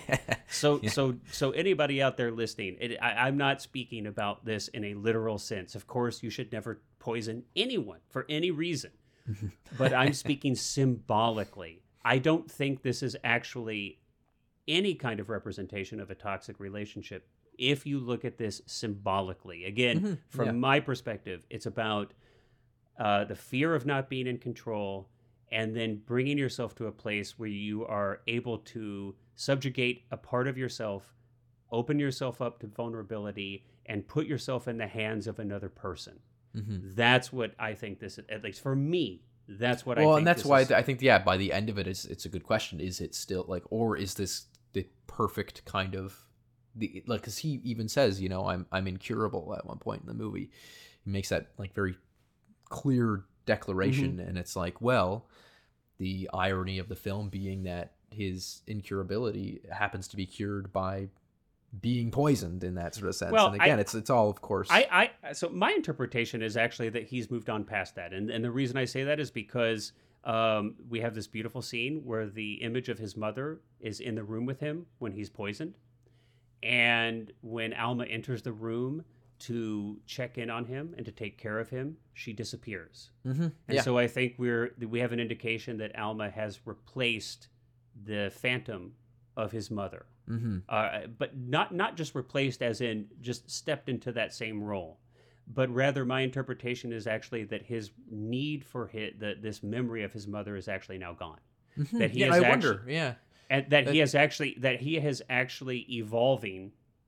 So anybody out there listening, I'm not speaking about this in a literal sense. Of course, you should never poison anyone for any reason. But I'm speaking symbolically. I don't think this is actually any kind of representation of a toxic relationship if you look at this symbolically. Again, from my perspective, it's about the fear of not being in control, and then bringing yourself to a place where you are able to subjugate a part of yourself, open yourself up to vulnerability, and put yourself in the hands of another person. That's what I think this is, at least for me. That's what I think. Well, and that's why I think, by the end of it, it's a good question. Is it still like, or is this the perfect kind of because he even says, I'm incurable at one point in the movie. He makes that like very clear declaration, and it's like, well, the irony of the film being that his incurability happens to be cured by being poisoned in that sort of sense. Well, and again, it's all, of course. So my interpretation is actually that he's moved on past that, and the reason I say that is because we have this beautiful scene where the image of his mother is in the room with him when he's poisoned, and when Alma enters the room to check in on him and to take care of him, she disappears. And so I think we have an indication that Alma has replaced the phantom of his mother, but not just replaced as in just stepped into that same role, but rather my interpretation is actually that his need for this memory of his mother is actually now gone. That he and that he has actually evolving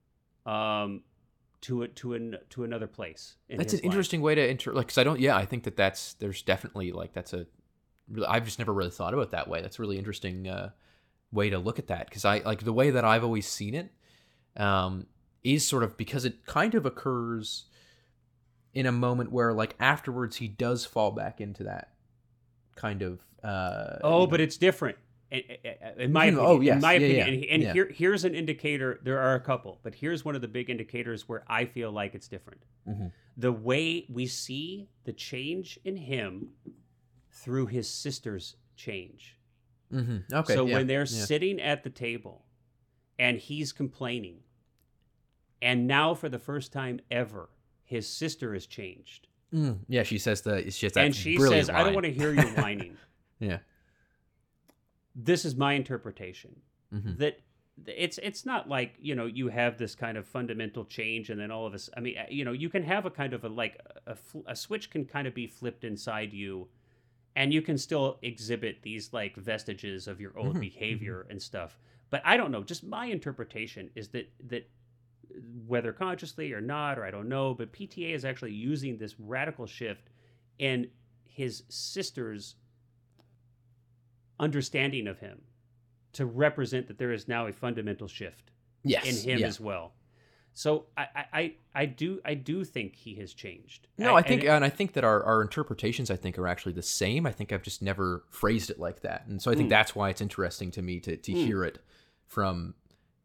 to another place. That's an interesting way to because I think there's definitely I've just never really thought about it that way. That's a really interesting way to look at that, because I like the way that I've always seen it is sort of because it kind of occurs in a moment where like afterwards he does fall back into that kind of but it's different. In my opinion, here's an indicator. There are a couple, but here's one of the big indicators where I feel like it's different. The way we see the change in him through his sister's change. Okay. So when they're sitting at the table and he's complaining, and now for the first time ever, his sister has changed. Yeah, she says she says, "I don't want to hear you whining." Yeah. This is my interpretation, that it's not like, you have this kind of fundamental change and then all of this. I mean, you can have a kind of a switch can kind of be flipped inside you, and you can still exhibit these like vestiges of your old behavior and stuff. But I don't know, just my interpretation is that whether consciously or not, or I don't know, but PTA is actually using this radical shift in his sister's understanding of him to represent that there is now a fundamental shift in him as well. So I do think he has changed. No, I think that our interpretations are actually the same. I think I've just never phrased it like that, and so I think that's why it's interesting to me to hear it from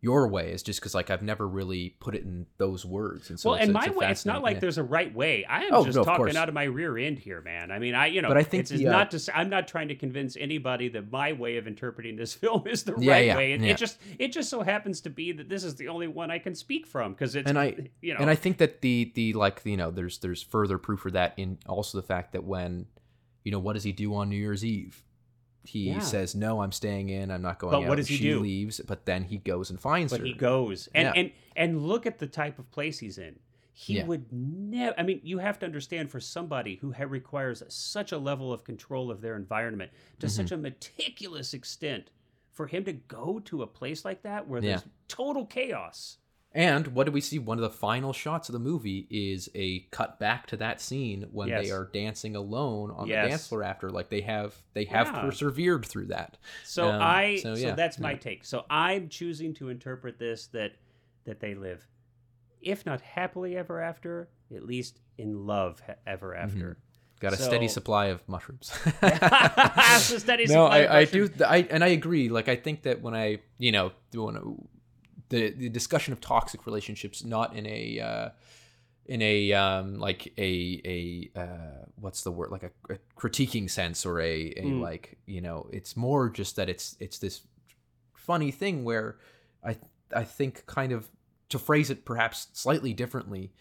your way is just because like I've never really put it in those words. And so well, and my way, it's not like there's a right way. I am just talking out of my rear end here, man. I mean, but I think it's not to. I'm not trying to convince anybody that my way of interpreting this film is the right way. It just so happens to be that this is the only one I can speak from because it's. And I think that the like there's further proof for that in also the fact that when, what does he do on New Year's Eve? He says, "No, I'm staying in. I'm not going out." But what does he do? She leaves, but then he goes and finds her. But he goes, and look at the type of place he's in. He would never. I mean, you have to understand, for somebody who requires such a level of control of their environment to such a meticulous extent, for him to go to a place like that where there's total chaos. And what do we see? One of the final shots of the movie is a cut back to that scene when they are dancing alone on the dance floor after, like they have persevered through that. So that's my take. So I'm choosing to interpret this that they live, if not happily ever after, at least in love ever after. Got a steady supply of mushrooms. I do. And I agree. Like I think that when I the discussion of toxic relationships, not in a what's the word, like a critiquing sense or like, it's more just that it's this funny thing where I think, kind of to phrase it perhaps slightly differently,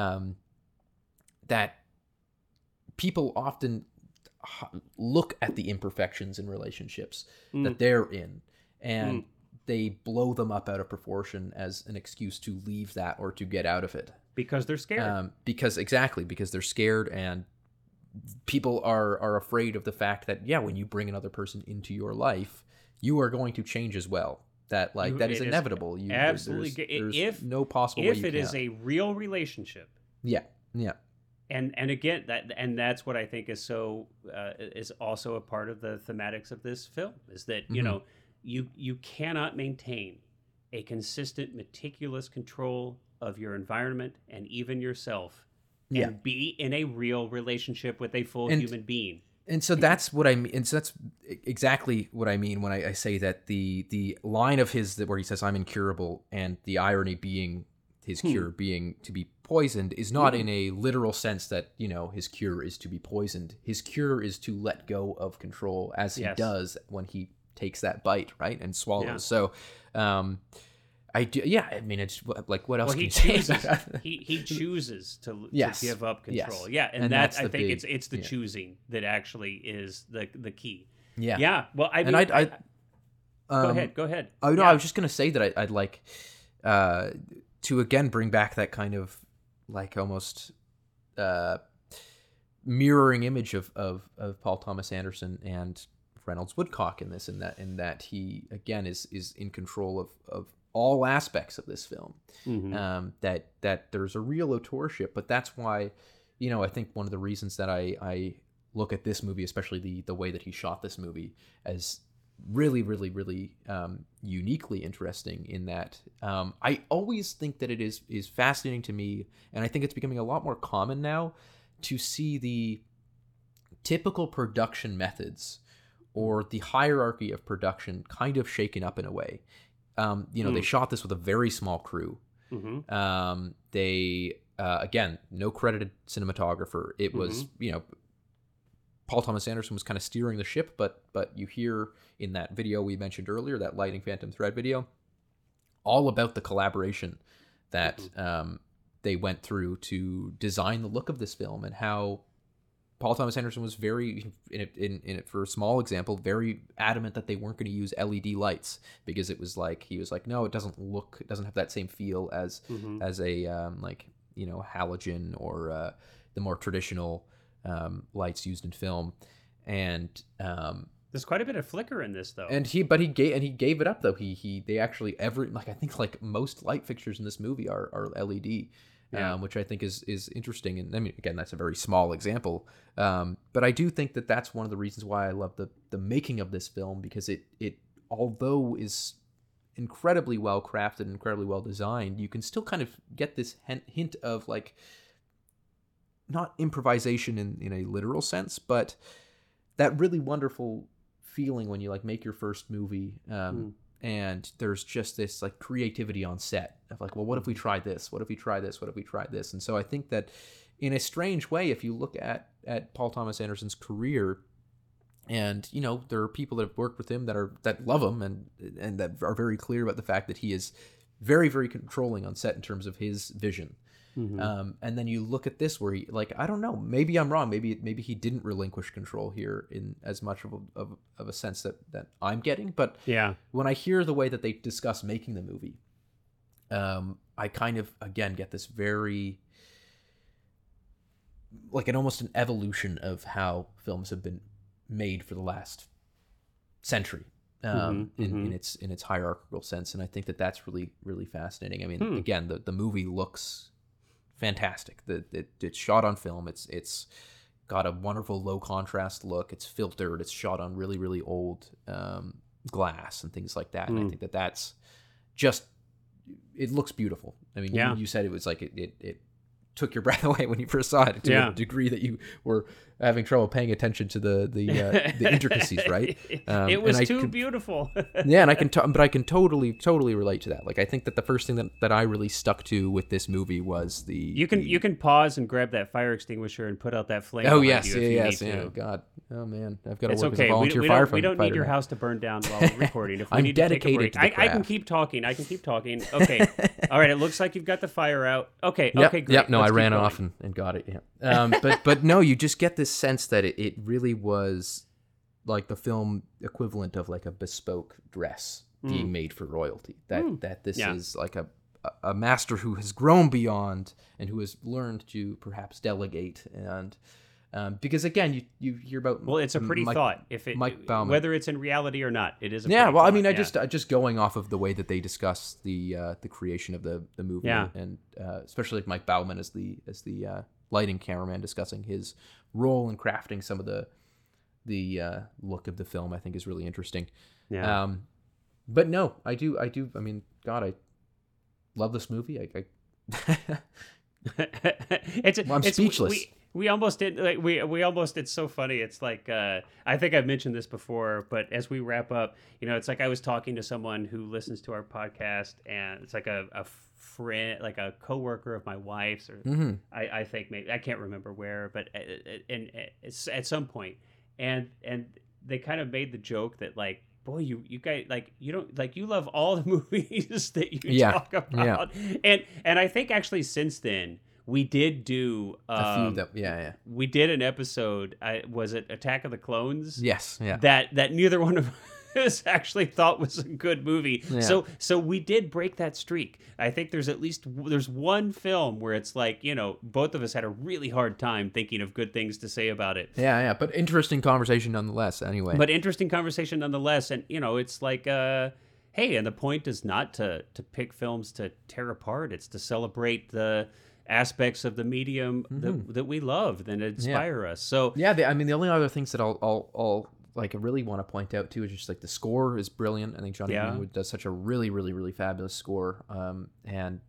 that people often look at the imperfections in relationships that they're in, and they blow them up out of proportion as an excuse to leave that or to get out of it. Because they're scared. Because they're scared, and people are afraid of the fact that, when you bring another person into your life, you are going to change as well. That that is inevitable. Absolutely. There's no possible way if it is a real relationship. Yeah. And again, that's what I think is so is also a part of the thematics of this film, is that you cannot maintain a consistent, meticulous control of your environment and even yourself, and be in a real relationship with a full human being. And so that's what I mean. And so that's exactly what I mean when I say that the line of his where he says, "I'm incurable," and the irony being his cure being to be poisoned is not in a literal sense that, his cure is to be poisoned. His cure is to let go of control, as he does when he takes that bite, right, and swallows. So I do, I mean, it's like, what else can you say? he chooses to give up control. And that, I think it's the choosing that actually is the key. Well, I mean, go ahead. Oh no, I was just gonna say that I'd like to again bring back that kind of like almost mirroring image of Paul Thomas Anderson and Reynolds Woodcock in this, in that he again is in control of all aspects of this film. That there's a real auteurship, but that's why, I think one of the reasons that I look at this movie, especially the way that he shot this movie, as really, really, really uniquely interesting, in that I always think that it is fascinating to me, and I think it's becoming a lot more common now, to see the typical production methods or the hierarchy of production kind of shaken up in a way. They shot this with a very small crew. They again, no credited cinematographer. It was, Paul Thomas Anderson was kind of steering the ship, but you hear in that video we mentioned earlier, that Lighting Phantom Thread video, all about the collaboration that they went through to design the look of this film, and how Paul Thomas Anderson was very, in it for a small example, very adamant that they weren't going to use LED lights, because it was like, he was like, no, it doesn't have that same feel as a halogen or the more traditional lights used in film. And there's quite a bit of flicker in this, though. And he gave it up, though. They actually I think most light fixtures in this movie are LED. Which I think is interesting. And I mean, again, that's a very small example. But I do think that that's one of the reasons why I love the making of this film, because it although is incredibly well crafted, incredibly well designed, you can still kind of get this hint of, like, not improvisation in a literal sense, but that really wonderful feeling when you like make your first movie, and there's just this like creativity on set of like, well, what if we tried this? What if we tried this? What if we tried this? And so I think that in a strange way, if you look at Paul Thomas Anderson's career, and you know, there are people that have worked with him that love him and that are very clear about the fact that he is very, very controlling on set in terms of his vision. And then you look at this where he, like, I don't know, maybe I'm wrong. Maybe he didn't relinquish control here in as much of a sense that I'm getting. But yeah, when I hear the way that they discuss making the movie, I kind of, again, get this very, like almost an evolution of how films have been made for the last century. In its hierarchical sense, and I think that that's really, really fascinating. I mean, again, the movie looks fantastic. It's shot on film. It's got a wonderful low contrast look. It's filtered. It's shot on really, really old glass and things like that. And I think that that's just, it looks beautiful. I mean, you said it was like it took your breath away when you first saw it, to a degree that you were having trouble paying attention to the intricacies, right? It was too beautiful. Yeah, and I can totally relate to that. Like, I think that the first thing that I really stuck to with this movie was you can pause and grab that fire extinguisher and put out that flame. Oh yes, you if yes, you need yeah. to. God, oh man, I've got to It's work okay. as a volunteer firefighter. We don't need your house to burn down while we're recording. If we I'm need to take a dedicated break, to the I can craft. keep talking. Okay. All right. It looks like you've got the fire out. Okay. Yep, Okay. Great. Yep. No, Let's I ran keep going. off and got it. Yeah. But no, you just get this sense that it really was like the film equivalent of like a bespoke dress being made for royalty. That this is like a master who has grown beyond and who has learned to perhaps delegate and. Because again, you hear about Well, it's a pretty thought. If it Mike Bauman. whether it's in reality or not, it is. A Yeah, pretty well, I thought, mean, yeah. just going off of the way that they discuss the creation of the movie, Yeah. and especially like Mike Bauman as the lighting cameraman discussing his role in crafting some of the look of the film, I think is really interesting. Yeah. But no, I do. I mean, God, I love this movie. I'm speechless. We almost did. Like, we almost. It's so funny. It's like I think I've mentioned this before, but as we wrap up, it's like I was talking to someone who listens to our podcast, and it's like a friend, like a coworker of my wife's, or I think maybe I can't remember where, but it's at some point, and they kind of made the joke that like, boy, you guys, like, you don't, like, you love all the movies that you talk about, and I think actually since then. We did do a few we did an episode. Was it Attack of the Clones? Yes, yeah. That neither one of us actually thought was a good movie. Yeah. So we did break that streak. I think there's one film where it's like, both of us had a really hard time thinking of good things to say about it. Yeah. But interesting conversation nonetheless. Anyway. But interesting conversation nonetheless, and it's like hey, and the point is not to pick films to tear apart. It's to celebrate the aspects of the medium that we love, that inspire us. So yeah, the only other things that I'll like really want to point out too is just like the score is brilliant. I think Johnny Greenwood does such a really, really, really fabulous score. And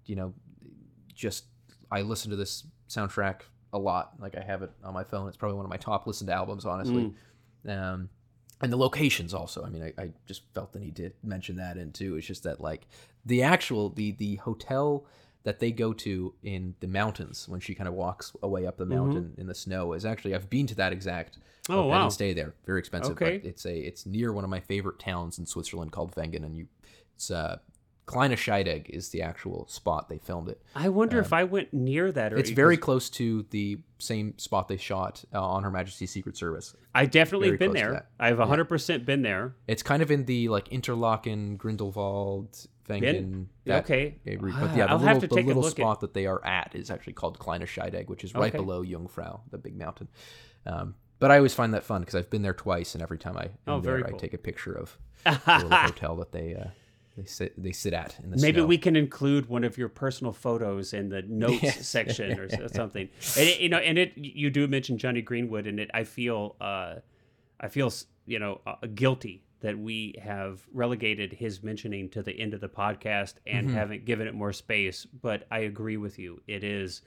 just I listen to this soundtrack a lot. Like I have it on my phone. It's probably one of my top listened albums, honestly. And the locations also. I mean, I just felt the need to mention that in too. It's just that like the actual the hotel that they go to in the mountains when she kind of walks away up the mountain in the snow is actually, I've been to that exact. Oh, wow. I didn't stay there. Very expensive. Okay. But it's near one of my favorite towns in Switzerland called Wengen, and it's Kleine Scheidegg is the actual spot they filmed it. I wonder if I went near that. It's very close to the same spot they shot on Her Majesty's Secret Service. I've definitely Very been close to there. that. I've 100% been there. It's kind of in the like Interlaken, Grindelwald, Wengen. Okay. But yeah, I'll have to the take a little look spot that they are at is actually called Kleine Scheidegg, which is right Okay. below Jungfrau, the big mountain. But I always find that fun because I've been there twice, and every time I'm very there, cool. I take a picture of the little hotel that they sit at in the Maybe snow. we can include one of your personal photos in the notes section or something. And you do mention Johnny Greenwood, and I feel guilty that we have relegated his mentioning to the end of the podcast and haven't given it more space. But I agree with you. It's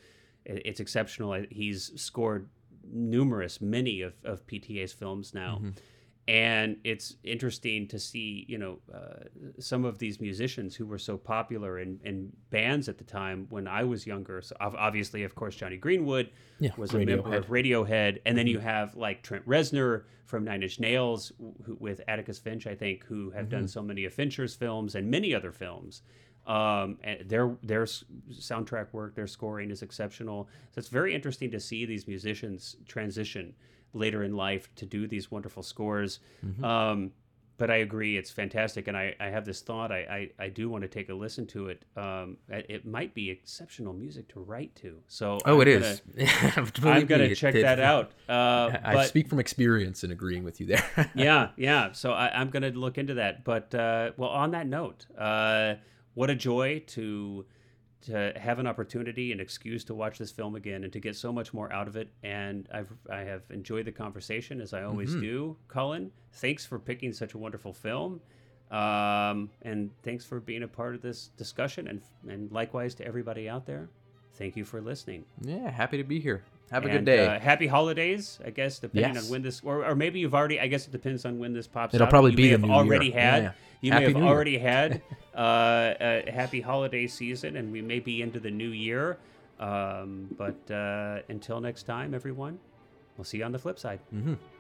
exceptional. He's scored many of PTA's films now. And it's interesting to see, some of these musicians who were so popular in bands at the time when I was younger. So obviously, of course, Johnny Greenwood was a member of Radiohead. And then you have like Trent Reznor from Nine Inch Nails with Atticus Finch, I think, who have done so many of Fincher's films and many other films. And their soundtrack work, their scoring is exceptional. So it's very interesting to see these musicians transition later in life to do these wonderful scores. But I agree, it's fantastic. And I have this thought, I do want to take a listen to it. It might be exceptional music to write to. So I'm going to check that out. I speak from experience in agreeing with you there. yeah. So I'm going to look into that. But well, on that note, what a joy to have an opportunity, an excuse to watch this film again and to get so much more out of it. And I have enjoyed the conversation, as I always do. Cullen, thanks for picking such a wonderful film. And thanks for being a part of this discussion. And likewise to everybody out there, thank you for listening. Yeah, happy to be here. Have a good day. Happy holidays, I guess, depending on when this, or maybe you've already, I guess it depends on when this pops It'll out. probably be the new already year. had. You Happy may have New Year. already had a happy holiday season, and we may be into the new year. But until next time, everyone, we'll see you on the flip side.